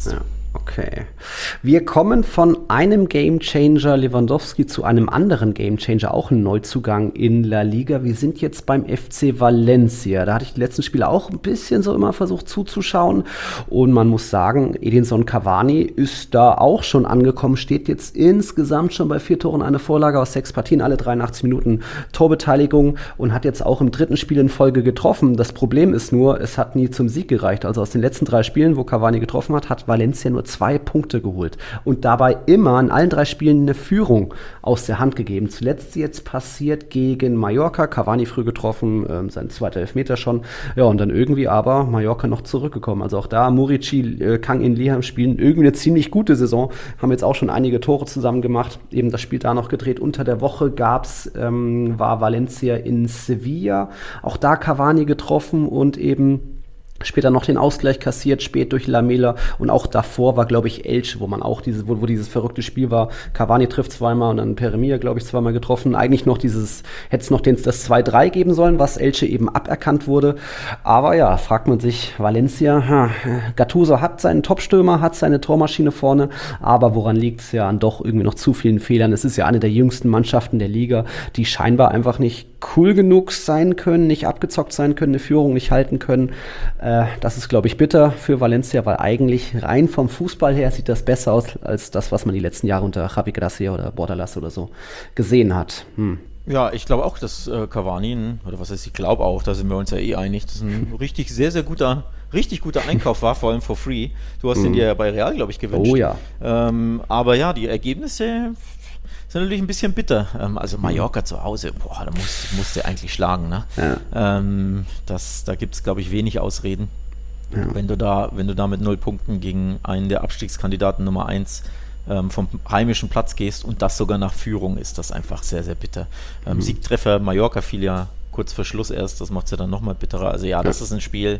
Okay. Wir kommen von einem Gamechanger Lewandowski zu einem anderen Gamechanger, auch ein Neuzugang in La Liga. Wir sind jetzt beim F C Valencia. Da hatte ich die letzten Spiele auch ein bisschen so immer versucht zuzuschauen. Und man muss sagen, Edinson Cavani ist da auch schon angekommen, steht jetzt insgesamt schon bei vier Toren, eine Vorlage aus sechs Partien, alle dreiundachtzig Minuten Torbeteiligung und hat jetzt auch im dritten Spiel in Folge getroffen. Das Problem ist nur, es hat nie zum Sieg gereicht. Also aus den letzten drei Spielen, wo Cavani getroffen hat, hat Valencia nur zwei Punkte geholt und dabei immer in allen drei Spielen eine Führung aus der Hand gegeben. Zuletzt jetzt passiert gegen Mallorca, Cavani früh getroffen, ähm, sein zweiter Elfmeter schon, ja und dann irgendwie aber Mallorca noch zurückgekommen. Also auch da Murici, äh, Kang In Lee spielen irgendwie eine ziemlich gute Saison, haben jetzt auch schon einige Tore zusammen gemacht, eben das Spiel da noch gedreht. Unter der Woche gab's, ähm, war Valencia in Sevilla, auch da Cavani getroffen und eben später noch den Ausgleich kassiert, spät durch Lamela und auch davor war, glaube ich, Elche, wo man auch diese, wo, wo dieses verrückte Spiel war. Cavani trifft zweimal und dann Peremia, glaube ich, zweimal getroffen. Eigentlich noch dieses, hätte es noch den, das zwei drei geben sollen, was Elche eben aberkannt wurde. Aber ja, fragt man sich, Valencia, ha, Gattuso hat seinen Topstürmer, hat seine Tormaschine vorne, aber woran liegt es ja an doch irgendwie noch zu vielen Fehlern? Es ist ja eine der jüngsten Mannschaften der Liga, die scheinbar einfach nicht cool genug sein können, nicht abgezockt sein können, eine Führung nicht halten können. Äh, das ist, glaube ich, bitter für Valencia, weil eigentlich rein vom Fußball her sieht das besser aus als das, was man die letzten Jahre unter Javi Gracia oder Bordalas oder so gesehen hat. Hm. Ja, ich glaube auch, dass äh, Cavani, oder was heißt, ich glaube auch, da sind wir uns ja eh einig, dass ein richtig sehr, sehr guter, richtig guter Einkauf war, vor allem for free. Du hast mm. den dir ja bei Real, glaube ich, gewünscht. Oh ja. Ähm, aber ja, die Ergebnisse sind natürlich ein bisschen bitter. Ähm, also Mallorca zu Hause, boah, da musst, musst du eigentlich schlagen. Ne? Ja. Ähm, das, da gibt es, glaube ich, wenig Ausreden. Ja. Wenn du da, wenn du da mit null Punkten gegen einen der Abstiegskandidaten Nummer eins ähm, vom heimischen Platz gehst und das sogar nach Führung, ist das einfach sehr, sehr bitter. Ähm, mhm. Siegtreffer Mallorca fiel ja kurz vor Schluss erst, das macht es ja dann nochmal bitterer. Also ja, das ja. ist ein Spiel,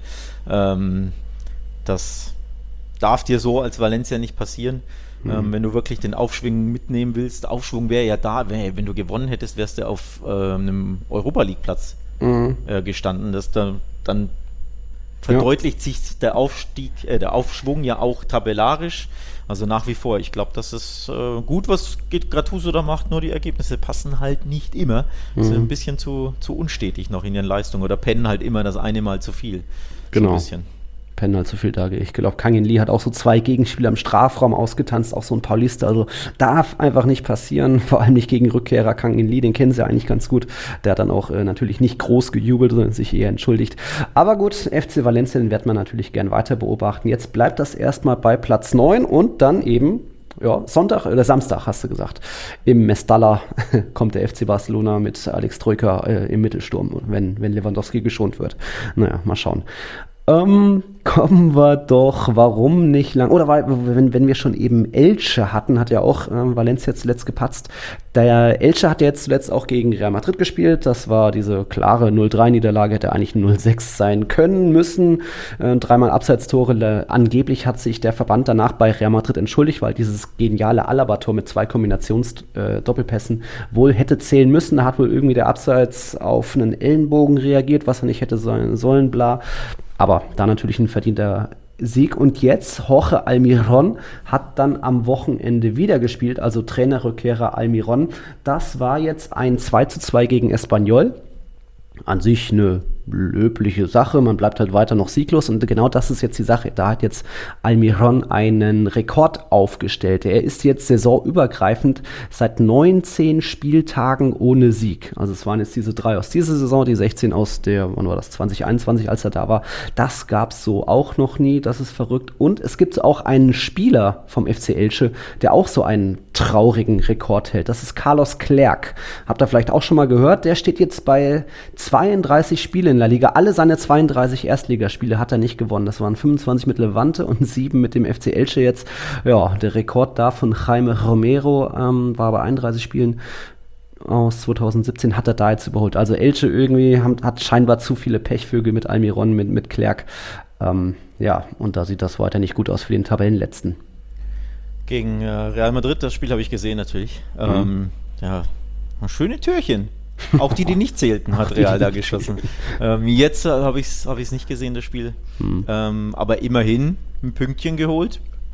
ähm, das darf dir so als Valencia nicht passieren. Mhm. Ähm, wenn du wirklich den Aufschwung mitnehmen willst, Aufschwung wäre ja da, wär, wenn du gewonnen hättest, wärst du auf äh, einem Europa-League-Platz mhm. äh, gestanden. Das da, dann verdeutlicht ja. sich der Aufstieg, äh, der Aufschwung ja auch tabellarisch. Also nach wie vor, ich glaube, das ist äh, gut, was Gattuso da macht, nur die Ergebnisse passen halt nicht immer. Mhm. Sind ein bisschen zu, zu unstetig noch in ihren Leistungen oder pennen halt immer das eine Mal zu viel. Genau. So ein bisschen. Pennen halt zu viel Tage. Ich glaube, Kang In Lee hat auch so zwei Gegenspieler im Strafraum ausgetanzt, auch so ein Paulista. Also darf einfach nicht passieren, vor allem nicht gegen Rückkehrer Kang In Lee, den kennen sie ja eigentlich ganz gut. Der hat dann auch äh, natürlich nicht groß gejubelt, sondern sich eher entschuldigt. Aber gut, F C Valencia, den wird man natürlich gern weiter beobachten. Jetzt bleibt das erstmal bei Platz neun und dann eben ja, Sonntag oder Samstag, hast du gesagt. Im Mestalla kommt der F C Barcelona mit Alex Troika äh, im Mittelsturm, wenn, wenn Lewandowski geschont wird. Naja, mal schauen. Ähm, kommen wir doch, warum nicht lang, oder weil, wenn, wenn wir schon eben Elche hatten, hat ja auch ähm, Valencia zuletzt gepatzt. Der Elche hat ja jetzt zuletzt auch gegen Real Madrid gespielt, das war diese klare null drei Niederlage, hätte eigentlich null sechs sein können, müssen. Äh, dreimal Abseitstore, angeblich hat sich der Verband danach bei Real Madrid entschuldigt, weil dieses geniale Alaba-Tor mit zwei Kombinations-Doppelpässen äh, wohl hätte zählen müssen. Da hat wohl irgendwie der Abseits auf einen Ellenbogen reagiert, was er nicht hätte sein sollen, bla. Aber da natürlich ein verdienter Sieg. Und jetzt, Jorge Almiron hat dann am Wochenende wieder gespielt, also Trainerrückkehrer Almiron. Das war jetzt ein zwei zu zwei gegen Espanyol. An sich eine löbliche Sache, man bleibt halt weiter noch sieglos und genau das ist jetzt die Sache. Da hat jetzt Almiron einen Rekord aufgestellt. Er ist jetzt saisonübergreifend seit neunzehn Spieltagen ohne Sieg. Also es waren jetzt diese drei aus dieser Saison, die sechzehn aus der, wann war das, zwanzig einundzwanzig, als er da war. Das gab es so auch noch nie, das ist verrückt. Und es gibt auch einen Spieler vom F C Elche, der auch so einen traurigen Rekord hält. Das ist Carlos Clerc. Habt ihr vielleicht auch schon mal gehört? Der steht jetzt bei zweiunddreißig Spielen in La Liga. Alle seine zweiunddreißig Erstligaspiele hat er nicht gewonnen. Das waren fünfundzwanzig mit Levante und sieben mit dem F C Elche jetzt. Ja, der Rekord da von Jaime Romero ähm, war bei einunddreißig Spielen aus zweitausendsiebzehn, hat er da jetzt überholt. Also Elche irgendwie haben, hat scheinbar zu viele Pechvögel mit Almiron, mit, mit Clerc. Ähm, ja, und da sieht das weiter nicht gut aus für den Tabellenletzten. Gegen äh, Real Madrid, das Spiel habe ich gesehen natürlich. Mhm. Ähm, ja, schöne Türchen. Auch die, die nicht zählten, hat Real da geschossen. Ähm, jetzt äh, habe ich es hab ich's nicht gesehen, das Spiel. Mhm. Ähm, aber immerhin ein Pünktchen geholt.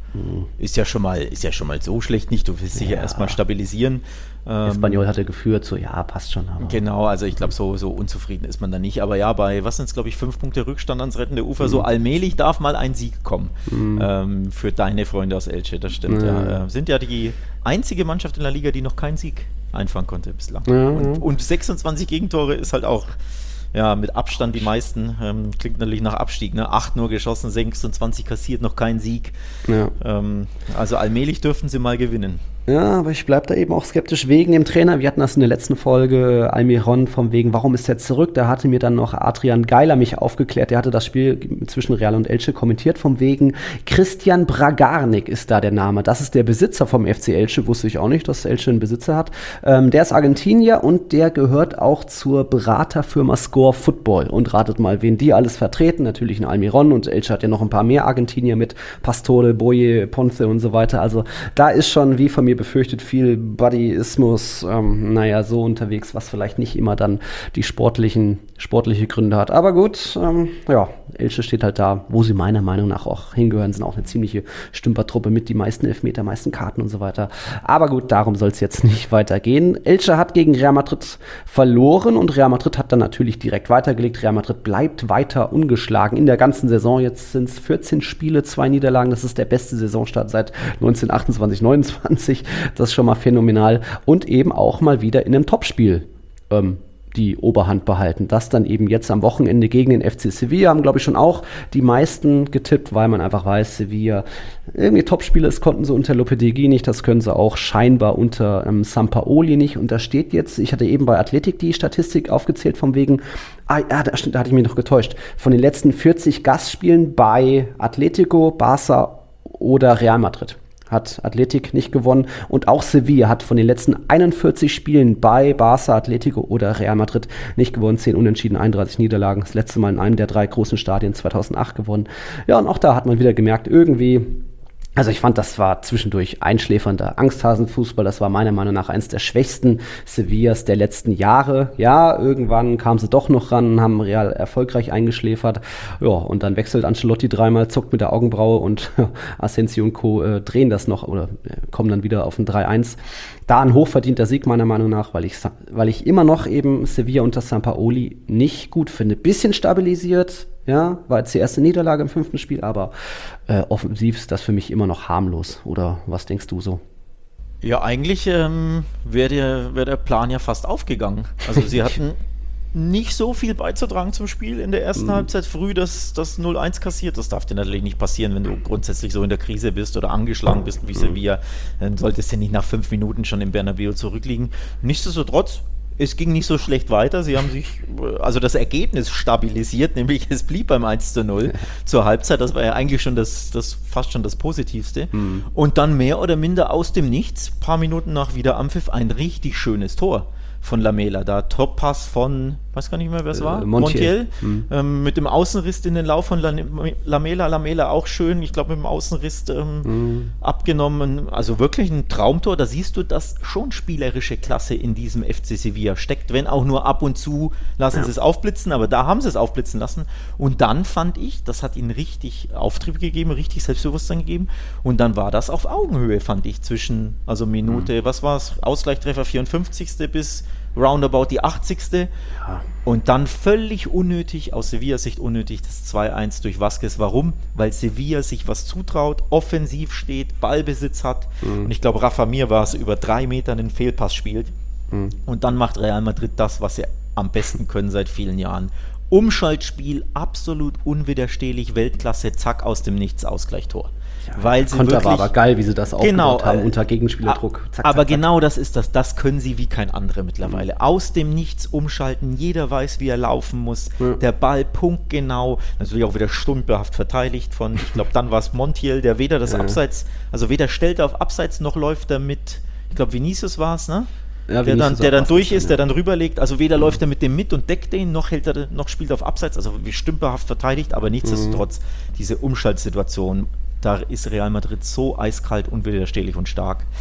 Mhm. Ist ja schon mal, ist ja schon mal so schlecht nicht. Du willst dich ja, ja erstmal stabilisieren. Espanyol hatte geführt, so ja, passt schon. Aber genau, also ich glaube, so, so unzufrieden ist man da nicht. Aber ja, bei, was sind es, glaube ich, fünf Punkte Rückstand ans rettende Ufer, mhm. so allmählich darf mal ein Sieg kommen mhm. ähm, für deine Freunde aus Elche, das stimmt. Mhm. Ja. Sind ja die einzige Mannschaft in der Liga, die noch keinen Sieg einfangen konnte bislang. Mhm. Und, und sechsundzwanzig Gegentore ist halt auch ja, mit Abstand die meisten. Ähm, klingt natürlich nach Abstieg, ne? acht nur geschossen, sechsundzwanzig kassiert, noch kein Sieg. Ja. Ähm, also allmählich dürften sie mal gewinnen. Ja, aber ich bleibe da eben auch skeptisch wegen dem Trainer. Wir hatten das in der letzten Folge, Almiron, vom wegen, warum ist er zurück? Da hatte mir dann noch Adrian Geiler mich aufgeklärt. Der hatte das Spiel zwischen Real und Elche kommentiert, vom wegen Christian Bragarnik ist da der Name. Das ist der Besitzer vom F C Elche. Wusste ich auch nicht, dass Elche einen Besitzer hat. Ähm, der ist Argentinier und der gehört auch zur Beraterfirma Score Football. Und ratet mal, wen die alles vertreten. Natürlich ein Almiron, und Elche hat ja noch ein paar mehr Argentinier mit Pastore, Boye, Ponce und so weiter. Also da ist schon, wie von mir befürchtet, viel Buddyismus, ähm, naja, so unterwegs, was vielleicht nicht immer dann die sportlichen, sportliche Gründe hat. Aber gut, ähm, ja, Elche steht halt da, wo sie meiner Meinung nach auch hingehören, sind auch eine ziemliche Stümpertruppe mit die meisten Elfmeter, meisten Karten und so weiter. Aber gut, darum soll es jetzt nicht weitergehen. Elche hat gegen Real Madrid verloren und Real Madrid hat dann natürlich direkt weitergelegt. Real Madrid bleibt weiter ungeschlagen in der ganzen Saison. Jetzt sind es vierzehn Spiele, zwei Niederlagen. Das ist der beste Saisonstart seit neunzehnhundertachtundzwanzig neunundzwanzig. Das ist schon mal phänomenal. Und eben auch mal wieder in einem Topspiel ähm, die Oberhand behalten. Das dann eben jetzt am Wochenende gegen den F C Sevilla, haben, glaube ich, schon auch die meisten getippt, weil man einfach weiß, Sevilla irgendwie Topspiele, das konnten sie unter Lopetegui nicht, das können sie auch scheinbar unter ähm, Sampaoli nicht. Und da steht jetzt, ich hatte eben bei Athletic die Statistik aufgezählt, von wegen, ah, ja, da, da hatte ich mich noch getäuscht, von den letzten vierzig Gastspielen bei Atletico, Barca oder Real Madrid hat Athletic nicht gewonnen, und auch Sevilla hat von den letzten einundvierzig Spielen bei Barca, Atletico oder Real Madrid nicht gewonnen. zehn Unentschieden, einunddreißig Niederlagen. Das letzte Mal in einem der drei großen Stadien zweitausendacht gewonnen. Ja, und auch da hat man wieder gemerkt, irgendwie, also ich fand, das war zwischendurch einschläfernder Angsthasenfußball. Das war meiner Meinung nach eines der schwächsten Sevillas der letzten Jahre. Ja, irgendwann kamen sie doch noch ran, haben Real erfolgreich eingeschläfert. Ja, und dann wechselt Ancelotti dreimal, zuckt mit der Augenbraue, und ja, Asensio und Co. Äh, drehen das noch oder äh, kommen dann wieder auf ein drei eins. Da ein hochverdienter Sieg meiner Meinung nach, weil ich, weil ich immer noch eben Sevilla unter Sampaoli nicht gut finde. Bisschen stabilisiert, ja, war jetzt die erste Niederlage im fünften Spiel, aber äh, offensiv ist das für mich immer noch harmlos. Oder was denkst du so? Ja, eigentlich ähm, wäre der, wär der Plan ja fast aufgegangen. Also sie hatten nicht so viel beizutragen zum Spiel in der ersten mhm. Halbzeit. Früh das, das null eins kassiert. Das darf dir natürlich nicht passieren, wenn du grundsätzlich so in der Krise bist oder angeschlagen bist wie Sevilla. Dann solltest du nicht nach fünf Minuten schon im Bernabeu zurückliegen. Nichtsdestotrotz, es ging nicht so schlecht weiter. Sie haben sich, also das Ergebnis stabilisiert, nämlich es blieb beim eins zu null zur Halbzeit. Das war ja eigentlich schon das, das fast schon das Positivste. Mhm. Und dann mehr oder minder aus dem Nichts, paar Minuten nach Wiederanpfiff, ein richtig schönes Tor von Lamela. Da Top-Pass von, weiß gar nicht mehr, wer es war, äh, Montiel, Montiel mhm. ähm, mit dem Außenriss in den Lauf von Lamela. Lamela auch schön, ich glaube mit dem Außenriss ähm, mhm. abgenommen. Also wirklich ein Traumtor. Da siehst du, dass schon spielerische Klasse in diesem F C Sevilla steckt, wenn auch nur ab und zu lassen ja. sie es aufblitzen, aber da haben sie es aufblitzen lassen. Und dann fand ich, das hat ihnen richtig Auftrieb gegeben, richtig Selbstbewusstsein gegeben. Und dann war das auf Augenhöhe, fand ich, zwischen, also Minute, mhm. was war es, Ausgleichstreffer vierundfünfzigste bis roundabout die achtzigste. Ja. Und dann völlig unnötig, aus Sevillas Sicht unnötig, das zwei eins durch Vázquez. Warum? Weil Sevilla sich was zutraut, offensiv steht, Ballbesitz hat. Mhm. Und ich glaube, Rafa Mir war es, über drei Metern den Fehlpass spielt. Mhm. Und dann macht Real Madrid das, was sie am besten können seit vielen Jahren. Umschaltspiel, absolut unwiderstehlich, Weltklasse, zack, aus dem Nichts, Ausgleichstor. Ja, weil sie Konter wirklich, war aber geil, wie sie das aufgebaut genau, haben, äh, unter Gegenspielerdruck. Zack, aber zack, genau das ist das, das können sie wie kein anderer mittlerweile. Mhm. Aus dem Nichts umschalten, jeder weiß, wie er laufen muss, mhm. der Ball punktgenau, natürlich auch wieder stümperhaft verteidigt von, ich glaube, dann war es Montiel, der weder das ja. Abseits, also weder stellt er auf Abseits, noch läuft er mit, ich glaube, Vinicius war es, ne? Ja, der dann, der dann durch ist, ja. der dann rüberlegt, also weder mhm. läuft er mit dem mit und deckt den, noch hält er, noch spielt er auf Abseits, also wie stümperhaft verteidigt, aber nichtsdestotrotz, mhm. diese Umschaltsituation, da ist Real Madrid so eiskalt, unwiderstehlich und stark.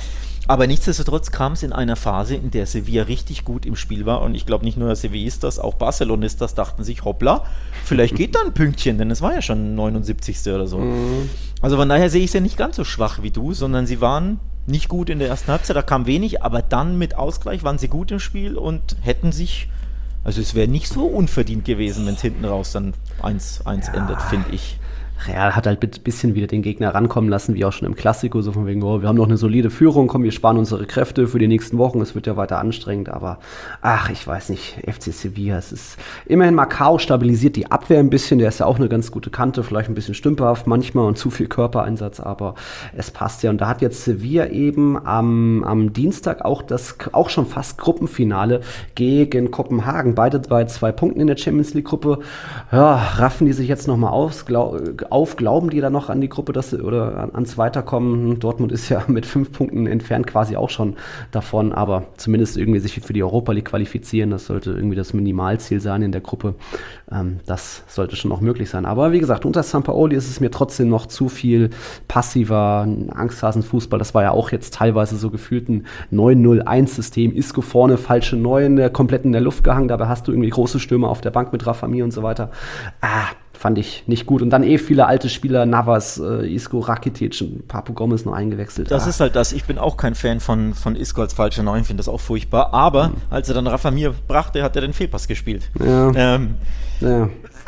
Aber nichtsdestotrotz kam es in einer Phase, in der Sevilla richtig gut im Spiel war. Und ich glaube, nicht nur Sevillistas, auch Barcelonistas dachten sich, hoppla, vielleicht geht da ein Pünktchen, denn es war ja schon neunundsiebzigste oder so. Mhm. Also von daher sehe ich sie ja nicht ganz so schwach wie du, sondern sie waren nicht gut in der ersten Halbzeit, da kam wenig, aber dann mit Ausgleich waren sie gut im Spiel und hätten sich, also es wäre nicht so unverdient gewesen, wenn es hinten raus dann eins eins ja. endet, finde ich. Real hat halt ein bisschen wieder den Gegner rankommen lassen, wie auch schon im Klassiko, so von wegen, oh, wir haben noch eine solide Führung, komm, wir sparen unsere Kräfte für die nächsten Wochen, es wird ja weiter anstrengend, aber ach, ich weiß nicht, F C Sevilla, es ist immerhin Macao stabilisiert die Abwehr ein bisschen, der ist ja auch eine ganz gute Kante, vielleicht ein bisschen stümperhaft manchmal und zu viel Körpereinsatz, aber es passt ja und da hat jetzt Sevilla eben am, am Dienstag auch das, auch schon fast Gruppenfinale gegen Kopenhagen, beide bei zwei Punkten in der Champions League Gruppe, ja, raffen die sich jetzt nochmal aus, glaub, auf, glauben die da noch an die Gruppe dass sie, oder ans Weiterkommen? Dortmund ist ja mit fünf Punkten entfernt quasi auch schon davon, aber zumindest irgendwie sich für die Europa League qualifizieren, das sollte irgendwie das Minimalziel sein in der Gruppe. Ähm, das sollte schon noch möglich sein. Aber wie gesagt, unter Sampaoli ist es mir trotzdem noch zu viel passiver Angsthasenfußball. Das war ja auch jetzt teilweise so gefühlt ein neun null eins System. Isco vorne, falsche Neun, der komplett in der Luft gehangen. Dabei hast du irgendwie große Stürmer auf der Bank mit Rafa Mir und so weiter. Ah, fand ich nicht gut. Und dann eh viele alte Spieler, Navas, äh, Isco, Rakitic und Papu Gomez noch eingewechselt. Das ah. ist halt das. Ich bin auch kein Fan von, von Isco als falscher Neun, finde das auch furchtbar. Aber mhm. als er dann Rafa Mir brachte, hat er den Fehlpass gespielt. Ja. Ähm, ja.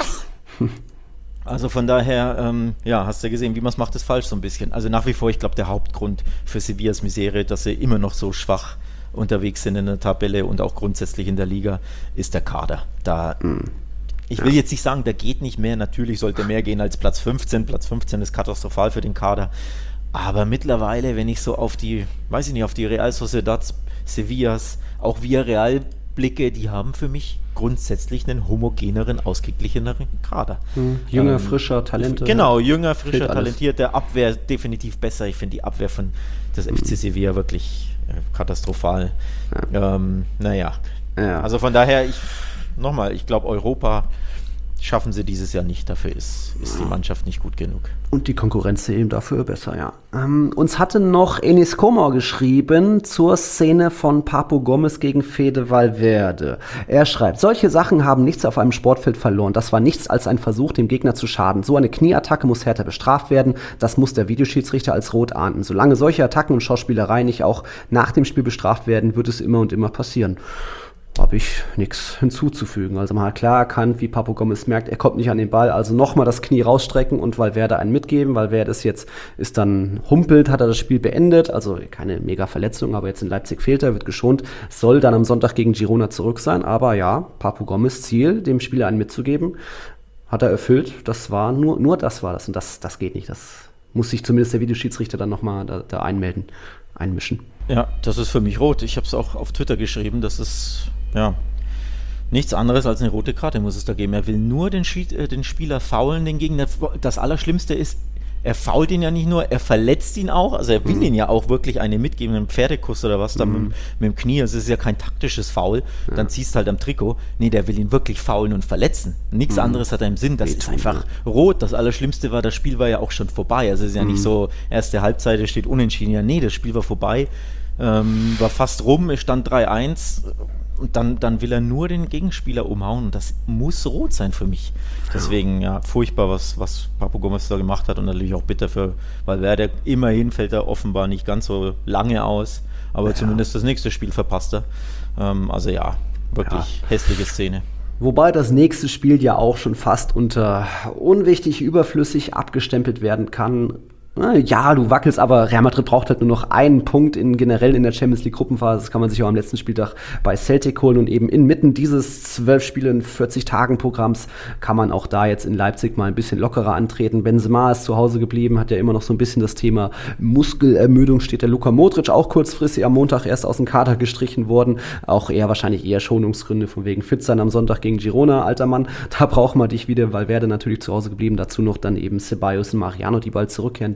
Also von daher, ähm, ja, hast du gesehen, wie man es macht, ist falsch so ein bisschen. Also nach wie vor, ich glaube, der Hauptgrund für Sevillas Misere, dass sie immer noch so schwach unterwegs sind in der Tabelle und auch grundsätzlich in der Liga, ist der Kader. Da... Mhm. Ich will jetzt nicht sagen, da geht nicht mehr. Natürlich sollte mehr gehen als Platz fünfzehn. Platz fünfzehn ist katastrophal für den Kader. Aber mittlerweile, wenn ich so auf die, weiß ich nicht, auf die Real Sociedad, Sevillas, auch Villarreal blicke, die haben für mich grundsätzlich einen homogeneren, ausgeglicheneren Kader. Mhm. Jünger, ähm, frischer, Talente. Genau, jünger, frischer, talentiert. Der Abwehr definitiv besser. Ich finde die Abwehr von des mhm. F C Sevilla wirklich äh, katastrophal. Ja. Ähm, naja, ja. Also von daher, ich Nochmal, ich glaube, Europa schaffen sie dieses Jahr nicht. Dafür ist, ist die Mannschaft nicht gut genug. Und die Konkurrenz eben dafür besser, ja. Ähm, uns hatte noch Enis Komor geschrieben zur Szene von Papu Gomez gegen Fede Valverde. Er schreibt, solche Sachen haben nichts auf einem Sportfeld verloren. Das war nichts als ein Versuch, dem Gegner zu schaden. So eine Knieattacke muss härter bestraft werden. Das muss der Videoschiedsrichter als rot ahnden. Solange solche Attacken und Schauspielerei nicht auch nach dem Spiel bestraft werden, wird es immer und immer passieren. Habe ich nichts hinzuzufügen. Also man hat klar erkannt, wie Papu Gomez merkt, er kommt nicht an den Ball, also nochmal das Knie rausstrecken und Valverde einen mitgeben. Valverde ist jetzt, ist dann humpelt, hat er das Spiel beendet, also keine mega Verletzung, aber jetzt in Leipzig fehlt er, wird geschont, soll dann am Sonntag gegen Girona zurück sein, aber ja, Papu Gomez Ziel, dem Spieler einen mitzugeben, hat er erfüllt. Das war nur, nur das war das und das, das geht nicht. Das muss sich zumindest der Videoschiedsrichter dann nochmal da, da einmelden, einmischen. Ja, das ist für mich rot. Ich habe es auch auf Twitter geschrieben, das ist ja nichts anderes als eine rote Karte muss es da geben. Er will nur den, Schied, äh, den Spieler faulen, den Gegner. Das Allerschlimmste ist, er fault ihn ja nicht nur, er verletzt ihn auch. Also er will mhm. ihn ja auch wirklich eine mitgeben, einen Pferdekuss oder was da mhm. mit, mit dem Knie. Also es ist ja kein taktisches Foul. Ja. Dann ziehst du halt am Trikot. Nee, der will ihn wirklich faulen und verletzen. Nichts mhm. anderes hat er im Sinn. Das Geht ist einfach ja. rot. Das Allerschlimmste war, das Spiel war ja auch schon vorbei. Also es ist ja mhm. nicht so, erste Halbzeit steht unentschieden. Ja, nee, das Spiel war vorbei. Ähm, war fast rum, es stand drei eins. Und dann, dann will er nur den Gegenspieler umhauen und das muss rot sein für mich. Deswegen, ja, furchtbar, was, was Papu Gomez da gemacht hat und natürlich auch bitter für Valverde. Immerhin fällt er offenbar nicht ganz so lange aus, aber ja. zumindest das nächste Spiel verpasst er. Ähm, also ja, wirklich ja. hässliche Szene. Wobei das nächste Spiel ja auch schon fast unter unwichtig, überflüssig abgestempelt werden kann. Ja, du wackelst, aber Real Madrid braucht halt nur noch einen Punkt in generell in der Champions League Gruppenphase. Das kann man sich auch am letzten Spieltag bei Celtic holen und eben inmitten dieses zwölf Spiele in vierzig Tagen Programms kann man auch da jetzt in Leipzig mal ein bisschen lockerer antreten. Benzema ist zu Hause geblieben, hat ja immer noch so ein bisschen das Thema Muskelermüdung, steht der Luka Modric auch kurzfristig am Montag erst aus dem Kader gestrichen worden. Auch eher wahrscheinlich eher Schonungsgründe von wegen fit sein am Sonntag gegen Girona, alter Mann. Da braucht man dich wieder, weil Valverde natürlich zu Hause geblieben. Dazu noch dann eben Ceballos und Mariano, die bald zurückkehren dürfen.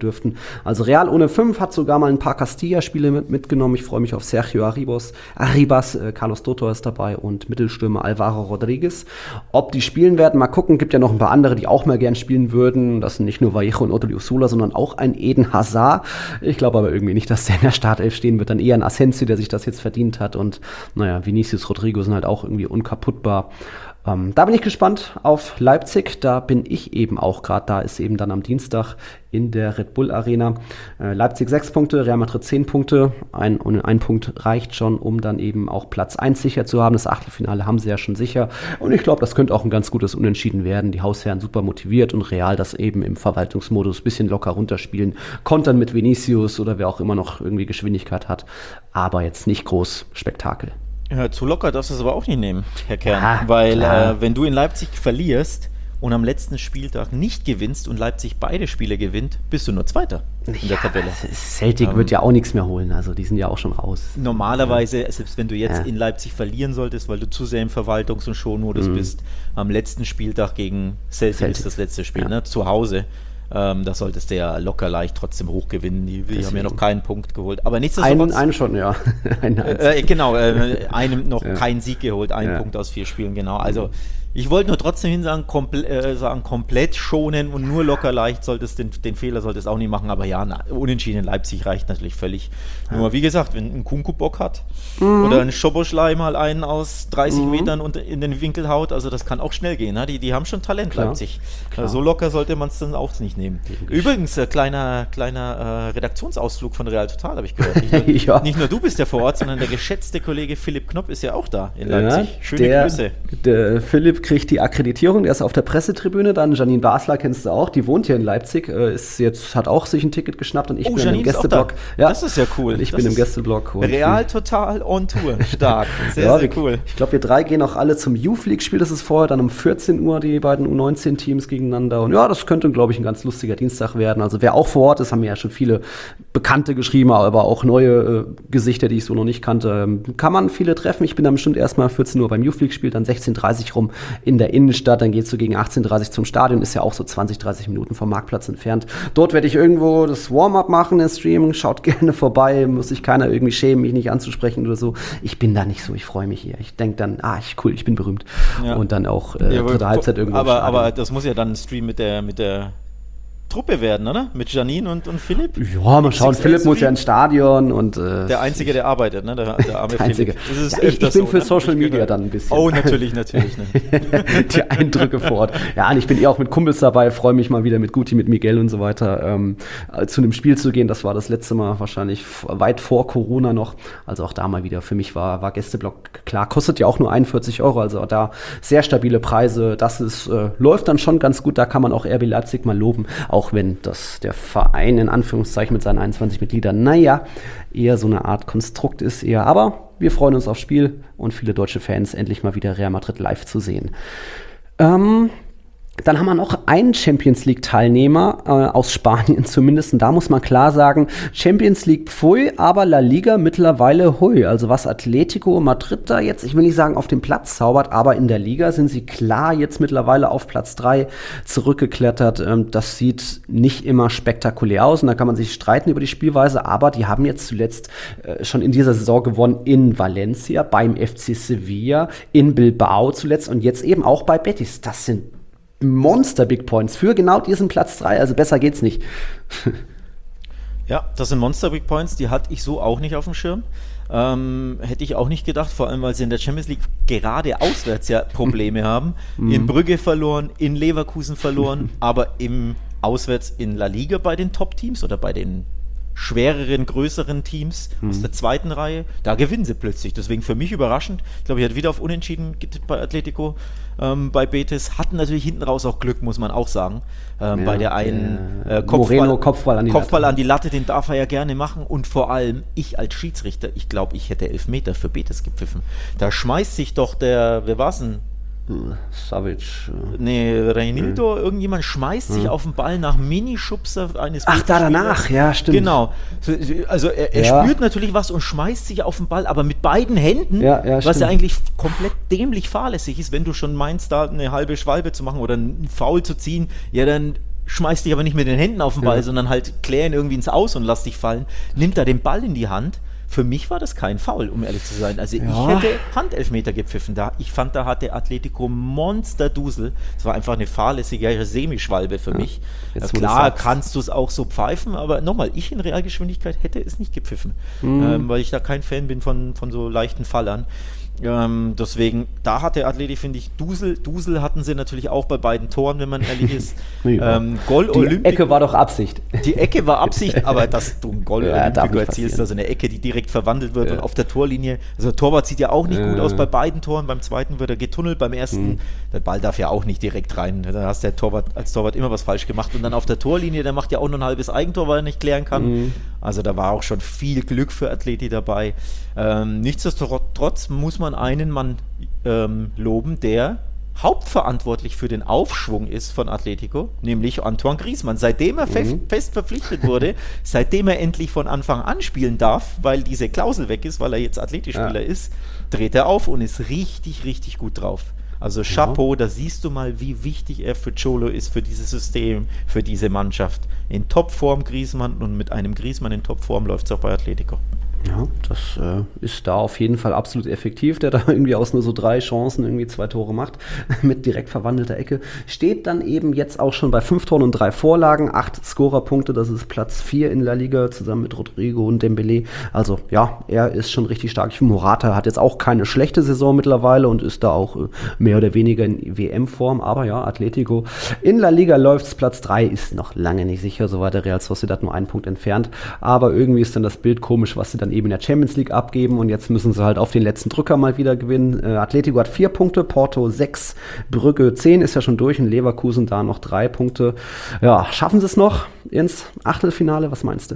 dürften. Also Real ohne fünf hat sogar mal ein paar Castilla-Spiele mit, mitgenommen. Ich freue mich auf Sergio Arribas, Arribas äh, Carlos Toto ist dabei und Mittelstürmer Alvaro Rodriguez. Ob die spielen werden, mal gucken. Gibt ja noch ein paar andere, die auch mal gern spielen würden. Das sind nicht nur Vallejo und Odriozola, sondern auch ein Eden Hazard. Ich glaube aber irgendwie nicht, dass der in der Startelf stehen wird. Dann eher ein Asensio, der sich das jetzt verdient hat. Und naja, Vinicius, Rodrigo sind halt auch irgendwie unkaputtbar. Ähm, da bin ich gespannt auf Leipzig. Da bin ich eben auch gerade. Da ist eben dann am Dienstag in der Red Bull Arena. Äh, Leipzig sechs Punkte, Real Madrid zehn Punkte. Ein, und ein Punkt reicht schon, um dann eben auch Platz eins sicher zu haben. Das Achtelfinale haben sie ja schon sicher. Und ich glaube, das könnte auch ein ganz gutes Unentschieden werden. Die Hausherren super motiviert und Real das eben im Verwaltungsmodus ein bisschen locker runterspielen. Kontern mit Vinicius oder wer auch immer noch irgendwie Geschwindigkeit hat. Aber jetzt nicht groß Spektakel. Ja, zu locker darfst du es aber auch nicht nehmen, Herr Kern. Ja, weil äh, wenn du in Leipzig verlierst und am letzten Spieltag nicht gewinnst und Leipzig beide Spiele gewinnt, bist du nur Zweiter in der ja, Tabelle. Celtic ähm, wird ja auch nichts mehr holen, also die sind ja auch schon raus. Normalerweise, selbst wenn du jetzt Ja. in Leipzig verlieren solltest, weil du zu sehr im Verwaltungs- und Schonmodus Mhm. bist, am letzten Spieltag gegen Celtic, Celtic. ist das letzte Spiel, Ja. ne? Zu Hause. Ähm, da solltest du ja locker leicht trotzdem hochgewinnen. Die, die haben ja Deswegen. noch keinen Punkt geholt. Aber Einen, nichtsdestotrotz. einen schon, ja. Einen Äh, genau, äh, einem noch Ja. keinen Sieg geholt, einen Ja. Punkt aus vier Spielen, genau. Also ich wollte nur trotzdem hin sagen, komple äh, sagen, komplett schonen und nur locker leicht solltest den, den Fehler solltest auch nicht machen, aber ja, na, unentschieden in Leipzig reicht natürlich völlig. Nur wie gesagt, wenn ein Kunku Bock hat Mhm. oder ein Schoboschlei mal einen aus dreißig Metern und in den Winkel haut, also das kann auch schnell gehen. Ne? Die, die haben schon Talent, Klar. Leipzig. Klar. So locker sollte man es dann auch nicht nehmen. Übrigens, äh, kleiner, kleiner äh, Redaktionsausflug von Real Total habe ich gehört. Nicht nur, Ja. nicht nur du bist ja vor Ort, sondern der geschätzte Kollege Philipp Knopp ist ja auch da in Ja, Leipzig. Schöne der, Grüße. Der Philipp kriegt die Akkreditierung, der ist auf der Pressetribüne, dann Janine Basler kennst du auch, die wohnt hier in Leipzig, äh, ist jetzt, hat auch sich ein Ticket geschnappt und ich Oh, bin Janine im ist auch Gästeblock. da. Das ist ja cool. Und ich Das bin im ist Gästeblock. Und Real Total on Tour. Stark. Sehr, ja, sehr wir- cool. Ich glaube, wir drei gehen auch alle zum Youth League-Spiel. Das ist vorher dann um vierzehn Uhr, die beiden U neunzehn Teams gegeneinander. Und ja, das könnte, glaube ich, ein ganz lustiger Dienstag werden. Also wer auch vor Ort ist, haben mir ja schon viele Bekannte geschrieben, aber auch neue äh, Gesichter, die ich so noch nicht kannte. Ähm, kann man viele treffen. Ich bin dann bestimmt erstmal vierzehn Uhr beim Youth League-Spiel, dann sechzehn Uhr dreißig rum in der Innenstadt. Dann geht's so gegen achtzehn Uhr dreißig zum Stadion. Ist ja auch so zwanzig, dreißig Minuten vom Marktplatz entfernt. Dort werde ich irgendwo das Warm-up machen, den Stream. Schaut gerne vorbei. Muss sich keiner irgendwie schämen, mich nicht anzusprechen oder so. Ich bin da nicht so. Ich freue mich hier. Ich denke dann, ah, ich, cool, ich bin berühmt. Ja. Und dann auch äh, Ja, aber, dritte Halbzeit irgendwo im aber, Stadion. aber das muss ja dann ein Stream mit der, mit der Truppe werden, oder? Mit Janine und, und Philipp? Ja, mal schauen. X X L Philipp muss Stream? ja ins Stadion und äh, Der Einzige, der arbeitet, ne? Der, der arme der Einzige. Philipp. Das ist Ja, ich, ich öfters bin so, für ne? Social Hab ich Media gehört. dann ein bisschen. Oh, natürlich, natürlich. Ne? Die Eindrücke vor Ort. Ja, und ich bin eh auch mit Kumpels dabei, freue mich mal wieder mit Guti, mit Miguel und so weiter ähm, äh, zu einem Spiel zu gehen. Das war das letzte Mal wahrscheinlich f- weit vor Corona noch. Also auch da mal wieder. Für mich war, war Gästeblock klar. Kostet ja auch nur einundvierzig Euro. Also auch da sehr stabile Preise. Das ist, äh, läuft dann schon ganz gut. Da kann man auch R B Leipzig mal loben. Auch wenn das der Verein in Anführungszeichen mit seinen einundzwanzig Mitgliedern, naja, eher so eine Art Konstrukt ist eher. Aber wir freuen uns aufs Spiel und viele deutsche Fans endlich mal wieder Real Madrid live zu sehen. Ähm, dann haben wir noch einen Champions League-Teilnehmer äh, aus Spanien zumindest. Und da muss man klar sagen, Champions League pfui, aber La Liga mittlerweile hui. Also was Atletico Madrid da jetzt, ich will nicht sagen auf dem Platz zaubert, aber in der Liga sind sie klar jetzt mittlerweile auf Platz drei zurückgeklettert. Ähm, das sieht nicht immer spektakulär aus und da kann man sich streiten über die Spielweise, aber die haben jetzt zuletzt äh, schon in dieser Saison gewonnen in Valencia, beim F C Sevilla, in Bilbao zuletzt und jetzt eben auch bei Betis. Das sind Monster Big Points für genau diesen Platz drei, also besser geht's nicht. Ja, das sind Monster Big Points, die hatte ich so auch nicht auf dem Schirm. Ähm, hätte ich auch nicht gedacht, vor allem weil sie in der Champions League gerade auswärts ja Probleme haben. In Brügge verloren, in Leverkusen verloren, aber im Auswärts in La Liga bei den Top-Teams oder bei den schwereren, größeren Teams aus der zweiten Reihe, da gewinnen sie plötzlich. Deswegen für mich überraschend. Ich glaube, ich hatte wieder auf Unentschieden getippt bei Atletico, ähm, bei Betis. Hatten natürlich hinten raus auch Glück, muss man auch sagen. Ähm, Ja, bei der einen der äh, Kopfball, Moreno, Kopfball an die Kopfball Latte. an die Latte, den darf er ja gerne machen. Und vor allem, ich als Schiedsrichter, ich glaube, ich hätte Elfmeter für Betis gepfiffen. Da schmeißt sich doch der, wer war's denn? Savage. äh. Nee, Reinildo, irgendjemand schmeißt sich auf den Ball nach Minischubser eines Ach, da Betis-Spielers. danach, ja, stimmt. Genau. So, Also er, er Ja. spürt natürlich was und schmeißt sich auf den Ball, aber mit beiden Händen, Ja, ja, was stimmt. ja eigentlich komplett dämlich fahrlässig ist, wenn du schon meinst, da eine halbe Schwalbe zu machen oder einen Foul zu ziehen, ja, dann schmeiß dich aber nicht mit den Händen auf den Ball, Ja. sondern halt klär ihn irgendwie ins Aus und lass dich fallen. Nimmt da den Ball in die Hand. Für mich war das kein Foul, um ehrlich zu sein. Also Ja. ich hätte Handelfmeter gepfiffen da. Ich fand, da hatte Atletico Monsterdusel. Es war einfach eine fahrlässige Semischwalbe für mich. jetzt, Ja, wo du klar sagst. kannst du es auch so pfeifen, aber nochmal, ich in Realgeschwindigkeit hätte es nicht gepfiffen, Mhm. ähm, weil ich da kein Fan bin von, von so leichten Fallern. Ähm, deswegen, da hat der Atleti, finde ich, Dusel. Dusel hatten sie natürlich auch bei beiden Toren, wenn man ehrlich ist. Ja. ähm, Gol Die Olympico. Ecke war doch Absicht. Die Ecke war Absicht, aber dass du ein Gol Ja, darf Olympico nicht erzielst, passieren. also eine Ecke, die direkt verwandelt wird Ja. und auf der Torlinie, also der Torwart sieht ja auch nicht gut Ja. aus bei beiden Toren, beim zweiten wird er getunnelt, beim ersten, Mhm. der Ball darf ja auch nicht direkt rein, da hast der Torwart als Torwart immer was falsch gemacht und dann auf der Torlinie, der macht ja auch nur ein halbes Eigentor, weil er nicht klären kann, Mhm. also da war auch schon viel Glück für Atleti dabei. Ähm, nichtsdestotrotz muss man einen Mann ähm, loben, der hauptverantwortlich für den Aufschwung ist von Atletico, nämlich Antoine Griezmann. Seitdem er fest, Mhm. fest verpflichtet wurde, seitdem er endlich von Anfang an spielen darf, weil diese Klausel weg ist, weil er jetzt Atleti-Spieler Ja. ist, dreht er auf und ist richtig, richtig gut drauf. Also Chapeau, da siehst du mal, wie wichtig er für Cholo ist, für dieses System, für diese Mannschaft. In Topform Griezmann und mit einem Griezmann in Topform läuft es auch bei Atletico. Ja, das äh, ist da auf jeden Fall absolut effektiv, der da irgendwie aus nur so drei Chancen irgendwie zwei Tore macht, mit direkt verwandelter Ecke. Steht dann eben jetzt auch schon bei fünf Toren und drei Vorlagen, acht Scorerpunkte, das ist Platz vier in La Liga, zusammen mit Rodrigo und Dembélé. Also ja, er ist schon richtig stark. Ich finde, Morata hat jetzt auch keine schlechte Saison mittlerweile und ist da auch äh, mehr oder weniger in W M-Form, aber ja, Atletico. In La Liga läuft es, Platz drei ist noch lange nicht sicher, soweit der Real Sociedad nur einen Punkt entfernt, aber irgendwie ist dann das Bild komisch, was sie dann eben in der Champions League abgeben und jetzt müssen sie halt auf den letzten Drücker mal wieder gewinnen. Äh, Atletico hat vier Punkte, Porto sechs, Brügge zehn, ist ja schon durch, und Leverkusen da noch drei Punkte. Ja, schaffen sie es noch ins Achtelfinale? Was meinst du?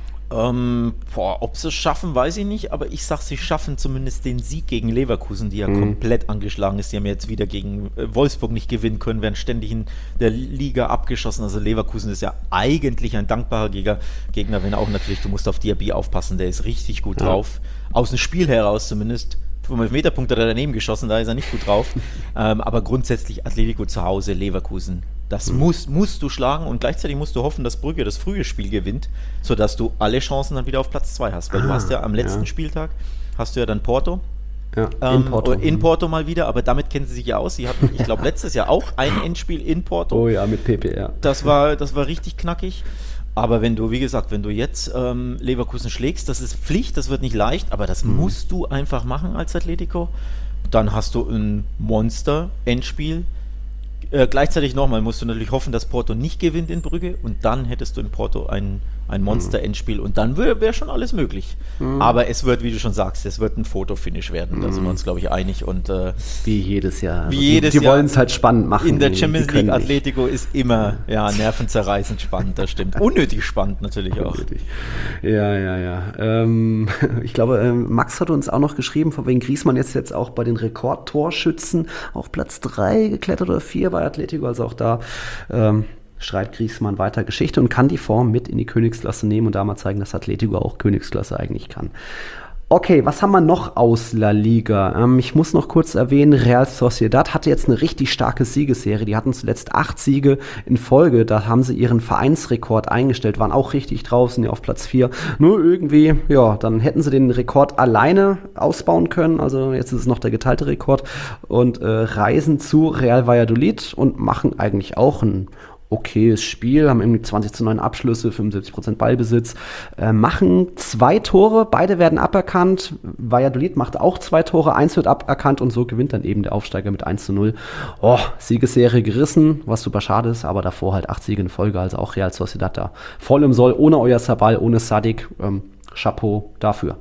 Ähm, boah, ob sie es schaffen, weiß ich nicht, aber ich sag, sie schaffen zumindest den Sieg gegen Leverkusen, die ja Mhm. komplett angeschlagen ist. Die haben jetzt wieder gegen äh, Wolfsburg nicht gewinnen können, werden ständig in der Liga abgeschossen. Also Leverkusen ist ja eigentlich ein dankbarer Gegner, Gegner, wenn auch natürlich, du musst auf Diaby aufpassen, der ist richtig gut Ja. drauf. Aus dem Spiel heraus zumindest. fünf Meterpunkt hat er daneben geschossen, da ist er nicht gut drauf. ähm, aber grundsätzlich Atletico zu Hause, Leverkusen. Das musst, musst du schlagen und gleichzeitig musst du hoffen, dass Brügge das frühe Spiel gewinnt, sodass du alle Chancen dann wieder auf Platz zwei hast. Weil du Ah, hast ja am letzten ja. Spieltag, hast du ja dann Porto. Ja, Ähm, in Porto. In Porto mal wieder, aber damit kennen sie sich ja aus. Sie hatten, ich glaube, letztes Jahr auch ein Endspiel in Porto. Oh ja, mit Pepe, ja. Das war, das war richtig knackig. Aber wenn du, wie gesagt, wenn du jetzt ähm, Leverkusen schlägst, das ist Pflicht, das wird nicht leicht, aber das musst du einfach machen als Atletico. Dann hast du ein Monster-Endspiel. Äh, gleichzeitig nochmal musst du natürlich hoffen, dass Porto nicht gewinnt in Brügge und dann hättest du in Porto ein, ein Monster-Endspiel und dann wäre wär schon alles möglich. Aber es wird, wie du schon sagst, es wird ein Fotofinish werden, da sind wir uns, glaube ich, einig. Und äh, Wie jedes Jahr. Also Wie die, jedes die Jahr. wollen es halt spannend machen. in der Die- Champions die League können nicht. Atletico ist immer ja, nervenzerreißend spannend, das stimmt. Unnötig spannend natürlich auch. Unnötig. Ja, ja, ja. Ähm, ich glaube, ähm, Max hat uns auch noch geschrieben, von wegen Griezmann jetzt, jetzt auch bei den Rekordtorschützen auf Platz drei geklettert oder vier bei Atletico, also auch da ähm, schreibt Griezmann weiter Geschichte und kann die Form mit in die Königsklasse nehmen und da mal zeigen, dass Atletico auch Königsklasse eigentlich kann. Okay, was haben wir noch aus La Liga? Ähm, ich muss noch kurz erwähnen, Real Sociedad hatte jetzt eine richtig starke Siegesserie. Die hatten zuletzt acht Siege in Folge. Da haben sie ihren Vereinsrekord eingestellt, waren auch richtig drauf, sind ja auf Platz vier. Nur irgendwie, ja, dann hätten sie den Rekord alleine ausbauen können. Also jetzt ist es noch der geteilte Rekord. Und äh, reisen zu Real Valladolid und machen eigentlich auch ein okayes Spiel, haben irgendwie zwanzig zu neun Abschlüsse, fünfundsiebzig Prozent Ballbesitz, äh, machen zwei Tore, beide werden aberkannt, Valladolid macht auch zwei Tore, eins wird aberkannt und so gewinnt dann eben der Aufsteiger mit eins zu null. Oh, Siegesserie gerissen, was super schade ist, aber davor halt acht Siege in Folge, also auch Real Sociedad da voll im Soll, ohne Oyarzabal, ohne Sadik, ähm, Chapeau dafür.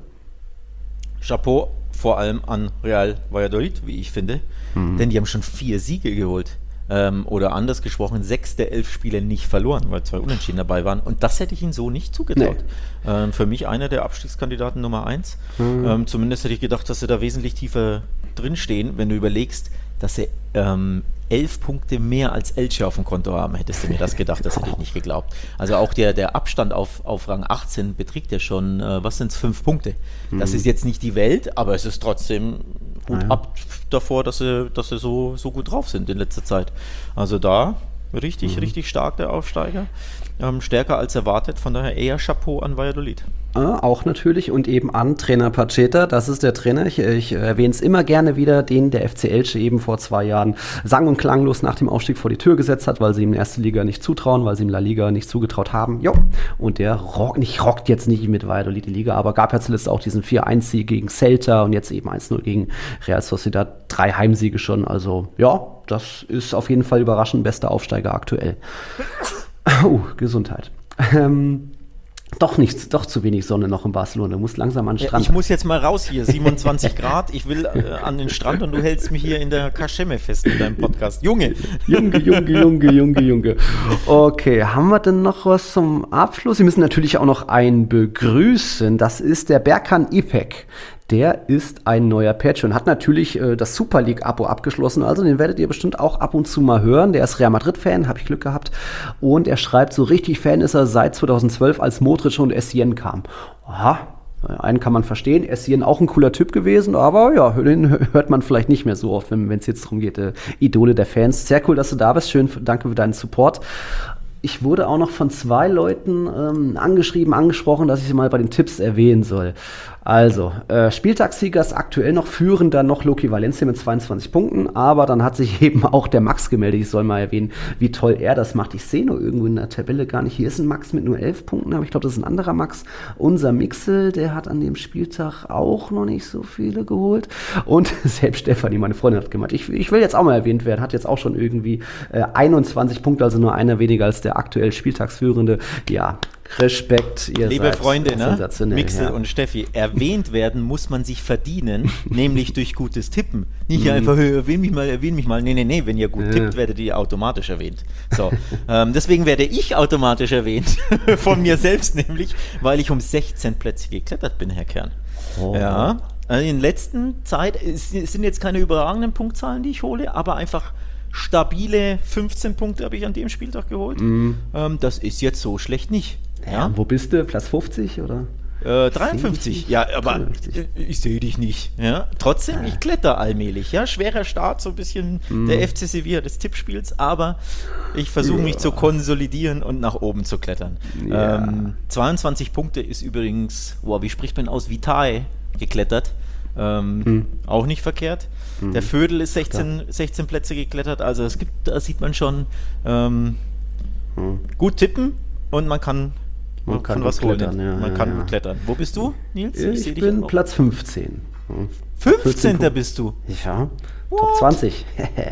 Chapeau vor allem an Real Valladolid, wie ich finde, denn die haben schon vier Siege geholt. Ähm, oder anders gesprochen, sechs der elf Spiele nicht verloren, weil zwei Unentschieden dabei waren. Und das hätte ich ihnen so nicht zugetraut. Nee. Ähm, für mich einer der Abstiegskandidaten Nummer eins. Mhm. Ähm, zumindest hätte ich gedacht, dass sie da wesentlich tiefer drinstehen, wenn du überlegst, dass sie ähm, elf Punkte mehr als Elche auf dem Konto haben. Hättest du mir das gedacht, das hätte ich nicht geglaubt. Also auch der, der Abstand auf, auf Rang achtzehn beträgt ja schon, äh, was sind es, fünf Punkte. Mhm. Das ist jetzt nicht die Welt, aber es ist trotzdem gut ja. ab davor, dass sie, dass sie so, so gut drauf sind in letzter Zeit. Also da Richtig, Mhm. richtig stark, der Aufsteiger. Ähm, stärker als erwartet, von daher eher Chapeau an Valladolid. Äh, auch natürlich und eben an Trainer Pacheta, das ist der Trainer, ich, ich erwähne es immer gerne wieder, den der F C Elche eben vor zwei Jahren sang- und klanglos nach dem Aufstieg vor die Tür gesetzt hat, weil sie ihm in der ersten Liga nicht zutrauen, weil sie ihm La Liga nicht zugetraut haben. Jo. Und der rock, nicht, rockt jetzt nicht mit Valladolid die Liga, aber gab ja zuletzt auch diesen vier eins Sieg gegen Celta und jetzt eben eins null gegen Real Sociedad, drei Heimsiege schon, also ja, das ist auf jeden Fall überraschend bester Aufsteiger aktuell. Oh, Gesundheit. Ähm, Doch nichts, doch zu wenig Sonne noch in Barcelona. Du musst langsam an den Ja, Strand. ich muss jetzt mal raus hier, siebenundzwanzig Grad. Ich will äh, an den Strand und du hältst mich hier in der Kaschemme fest mit deinem Podcast. Junge! Junge, Junge, Junge, Junge, Junge. Okay, haben wir denn noch was zum Abschluss? Wir müssen natürlich auch noch einen begrüßen. Das ist der Berkan Ipek. Der ist ein neuer Patreon, hat natürlich äh, das Super League-Abo abgeschlossen, also den werdet ihr bestimmt auch ab und zu mal hören. Der ist Real Madrid-Fan, habe ich Glück gehabt. Und er schreibt, so richtig Fan ist er seit zweitausendzwölf, als Modric und Essien kam. Aha, einen kann man verstehen, Essien auch ein cooler Typ gewesen, aber ja, den hört man vielleicht nicht mehr so oft, wenn es jetzt darum geht, äh, Idole der Fans. Sehr cool, dass du da bist, schön, danke für deinen Support. Ich wurde auch noch von zwei Leuten ähm, angeschrieben, angesprochen, dass ich sie mal bei den Tipps erwähnen soll. Also, äh, Spieltagssieger ist aktuell noch führender, noch Loki Valencia mit zweiundzwanzig Punkten, aber dann hat sich eben auch der Max gemeldet. Ich soll mal erwähnen, wie toll er das macht. Ich sehe nur irgendwo in der Tabelle gar nicht. Hier ist ein Max mit nur elf Punkten, aber ich glaube, das ist ein anderer Max. Unser Mixel, der hat an dem Spieltag auch noch nicht so viele geholt. Und selbst Stefanie, meine Freundin, hat gemeint, ich, ich will jetzt auch mal erwähnt werden, hat jetzt auch schon irgendwie äh, einundzwanzig Punkte, also nur einer weniger als der aktuell Spieltagsführende. Ja, Respekt, ihr Liebe seid Freunde, ne? sensationell. Mixel Ja. und Steffi, erwähnt werden muss man sich verdienen, nämlich durch gutes Tippen. Nicht einfach, "Hey, erwähn mich mal, erwähn mich mal. Nee, nee, nee, wenn ihr gut Ja. tippt, werdet ihr automatisch erwähnt. So, ähm, deswegen werde ich automatisch erwähnt, von mir selbst nämlich, weil ich um sechzehn Plätze geklettert bin, Herr Kern. Oh. Ja, also in letzter Zeit, es sind jetzt keine überragenden Punktzahlen, die ich hole, aber einfach stabile fünfzehn Punkte habe ich an dem Spieltag geholt. Mhm. Ähm, das ist jetzt so schlecht nicht. Ja, und wo bist du? Platz fünfzig oder? Äh, dreiundfünfzig, ja, aber dreiundfünfzig. äh, ich sehe dich nicht. Ja? Trotzdem, ich kletter allmählich. Ja? Schwerer Start, so ein bisschen Mhm. der F C Sevilla des Tippspiels, aber ich versuche mich zu konsolidieren und nach oben zu klettern. Ja. Ähm, zweiundzwanzig Punkte ist übrigens, boah, wie spricht man aus, Vitae geklettert. Ähm, Mhm. Auch nicht verkehrt. Der Vödel ist sechzehn, sechzehn Plätze geklettert, also es gibt, da sieht man schon ähm, Mhm. gut tippen und man kann Man Man kann kann gut was holen. klettern, ja, Man ja, kann ja. gut klettern. Wo bist du, Nils? Ich, seh dich bin auch. Platz fünfzehn. Hm. fünfzehnter bist du. Ja, What? Top zwanzig.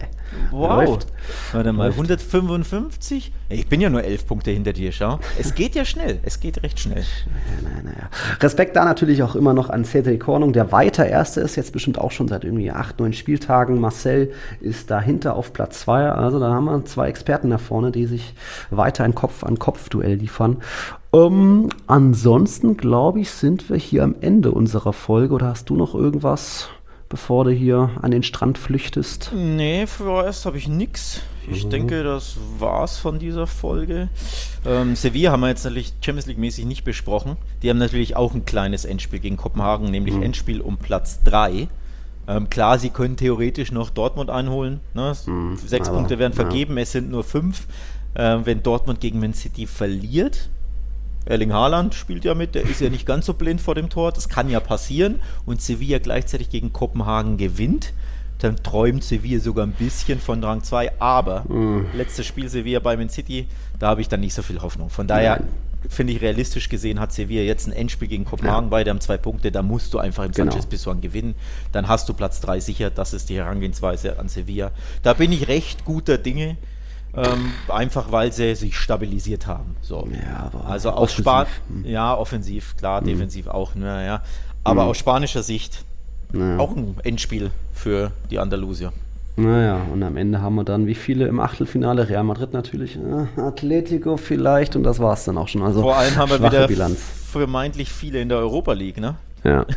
Wow. Läuft. Warte mal, Läuft. hundertfünfundfünfzig? Ich bin ja nur elf Punkte hinter dir, schau. Es geht ja schnell. Es geht recht schnell. Naja, naja. Respekt da natürlich auch immer noch an Cedric Kornung, der weiter Erster ist, jetzt bestimmt auch schon seit irgendwie acht, neun Spieltagen. Marcel ist dahinter auf Platz zwei. Also da haben wir zwei Experten da vorne, die sich weiter ein Kopf-an-Kopf-Duell liefern. Ähm, ansonsten, glaube ich, sind wir hier am Ende unserer Folge. Oder hast du noch irgendwas, bevor du hier an den Strand flüchtest? Nee, vorerst habe ich nix. Ich Mhm. denke, das war's von dieser Folge. Ähm, Sevilla haben wir jetzt natürlich Champions League-mäßig nicht besprochen. Die haben natürlich auch ein kleines Endspiel gegen Kopenhagen, nämlich Mhm. Endspiel um Platz drei. Ähm, klar, sie können theoretisch noch Dortmund einholen. Ne? Mhm, Sechs aber, Punkte werden ja. vergeben, es sind nur fünf. Ähm, wenn Dortmund gegen Man City verliert, Erling Haaland spielt ja mit, der ist ja nicht ganz so blind vor dem Tor, das kann ja passieren, und Sevilla gleichzeitig gegen Kopenhagen gewinnt, dann träumt Sevilla sogar ein bisschen von Rang zwei, aber Mhm. letztes Spiel Sevilla bei Man City, da habe ich dann nicht so viel Hoffnung. Von daher Nein. finde ich, realistisch gesehen hat Sevilla jetzt ein Endspiel gegen Kopenhagen, Ja. beide haben zwei Punkte, da musst du einfach im Genau. Sanchez-Pizjuan gewinnen, dann hast du Platz drei sicher, das ist die Herangehensweise an Sevilla. Da bin ich recht guter Dinge, ähm, einfach weil sie sich stabilisiert haben. So. Ja, aber also aus Span offensiv, hm. ja, offensiv, klar, defensiv auch, naja. Aber Hm. aus spanischer Sicht Naja. auch ein Endspiel für die Andalusier. Naja, und am Ende haben wir dann wie viele im Achtelfinale? Real Madrid natürlich, äh, Atletico vielleicht, und das war es dann auch schon. Also Vor allem haben wir schwache wieder Bilanz. vermeintlich viele in der Europa League, ne? Ja.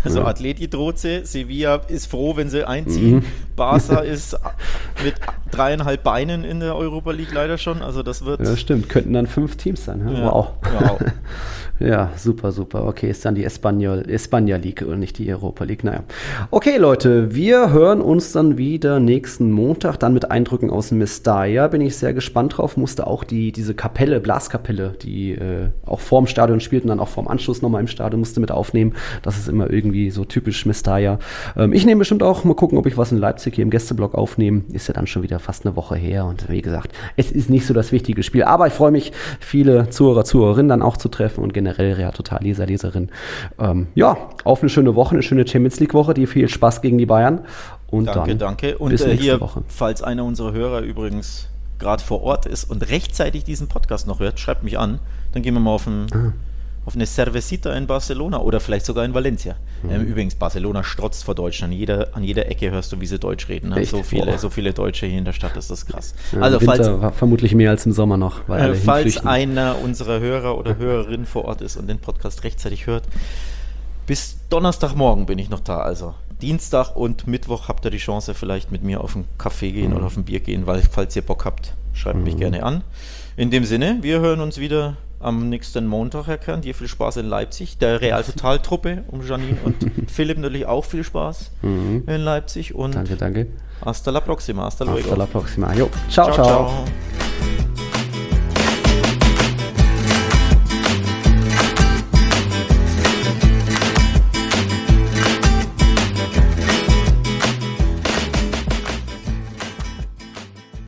Also Ja. Atleti droht sie, Sevilla ist froh, wenn sie einziehen. Mhm. Barca ist mit dreieinhalb Beinen in der Europa League leider schon. Also das wird... Ja, stimmt. Könnten dann fünf Teams sein. Ja? Ja. Wow. Wow. Ja, super, super. Okay, ist dann die Espanyol, Espanja League und nicht die Europa League. Naja. Okay, Leute, wir hören uns dann wieder nächsten Montag, dann mit Eindrücken aus Mestalla. Bin ich sehr gespannt drauf. Musste auch die, diese Kapelle, Blaskapelle, die äh, auch vorm Stadion spielt und dann auch vorm Anschluss nochmal im Stadion, musste mit aufnehmen. Das ist immer irgendwie so typisch Mestalla. Ähm, ich nehme bestimmt auch, mal gucken, ob ich was in Leipzig hier im Gästeblock aufnehme. Ist ja dann schon wieder fast eine Woche her. Und wie gesagt, es ist nicht so das wichtige Spiel. Aber ich freue mich, viele Zuhörer, Zuhörerinnen dann auch zu treffen und generell Real Total Leser, Leserin. Ähm, ja, auf eine schöne Woche, eine schöne Champions League Woche, die viel Spaß gegen die Bayern. Und Danke, dann danke. Und bis äh, nächste hier, Woche. falls einer unserer Hörer übrigens gerade vor Ort ist und rechtzeitig diesen Podcast noch hört, schreibt mich an. Dann gehen wir mal auf, ein, Ah. auf eine Cervecita in Barcelona oder vielleicht sogar in Valencia. Mhm. Ähm, übrigens, Barcelona strotzt vor Deutsch. An jeder, an jeder Ecke hörst du, wie sie Deutsch reden. Ne? Echt? So, viele, Boah. so viele Deutsche hier in der Stadt, das ist krass. Ja, also im Winter falls, war vermutlich mehr als im Sommer noch, weil alle äh, falls hinflüchten. einer unserer Hörer oder Hörerinnen vor Ort ist und den Podcast rechtzeitig hört, bis Donnerstagmorgen bin ich noch da. Also Dienstag und Mittwoch habt ihr die Chance, vielleicht mit mir auf einen Kaffee gehen Mhm. oder auf ein Bier gehen, weil falls ihr Bock habt, schreibt mich Mhm. gerne an. In dem Sinne, wir hören uns wieder am nächsten Montag, Herr Kern. Dir viel Spaß in Leipzig. Der Real Total Truppe um Janine und Philipp natürlich auch viel Spaß Mhm. in Leipzig und Danke, danke. hasta la próxima, hasta luego. Hasta la próxima. Jo. Ciao, ciao, ciao. ciao.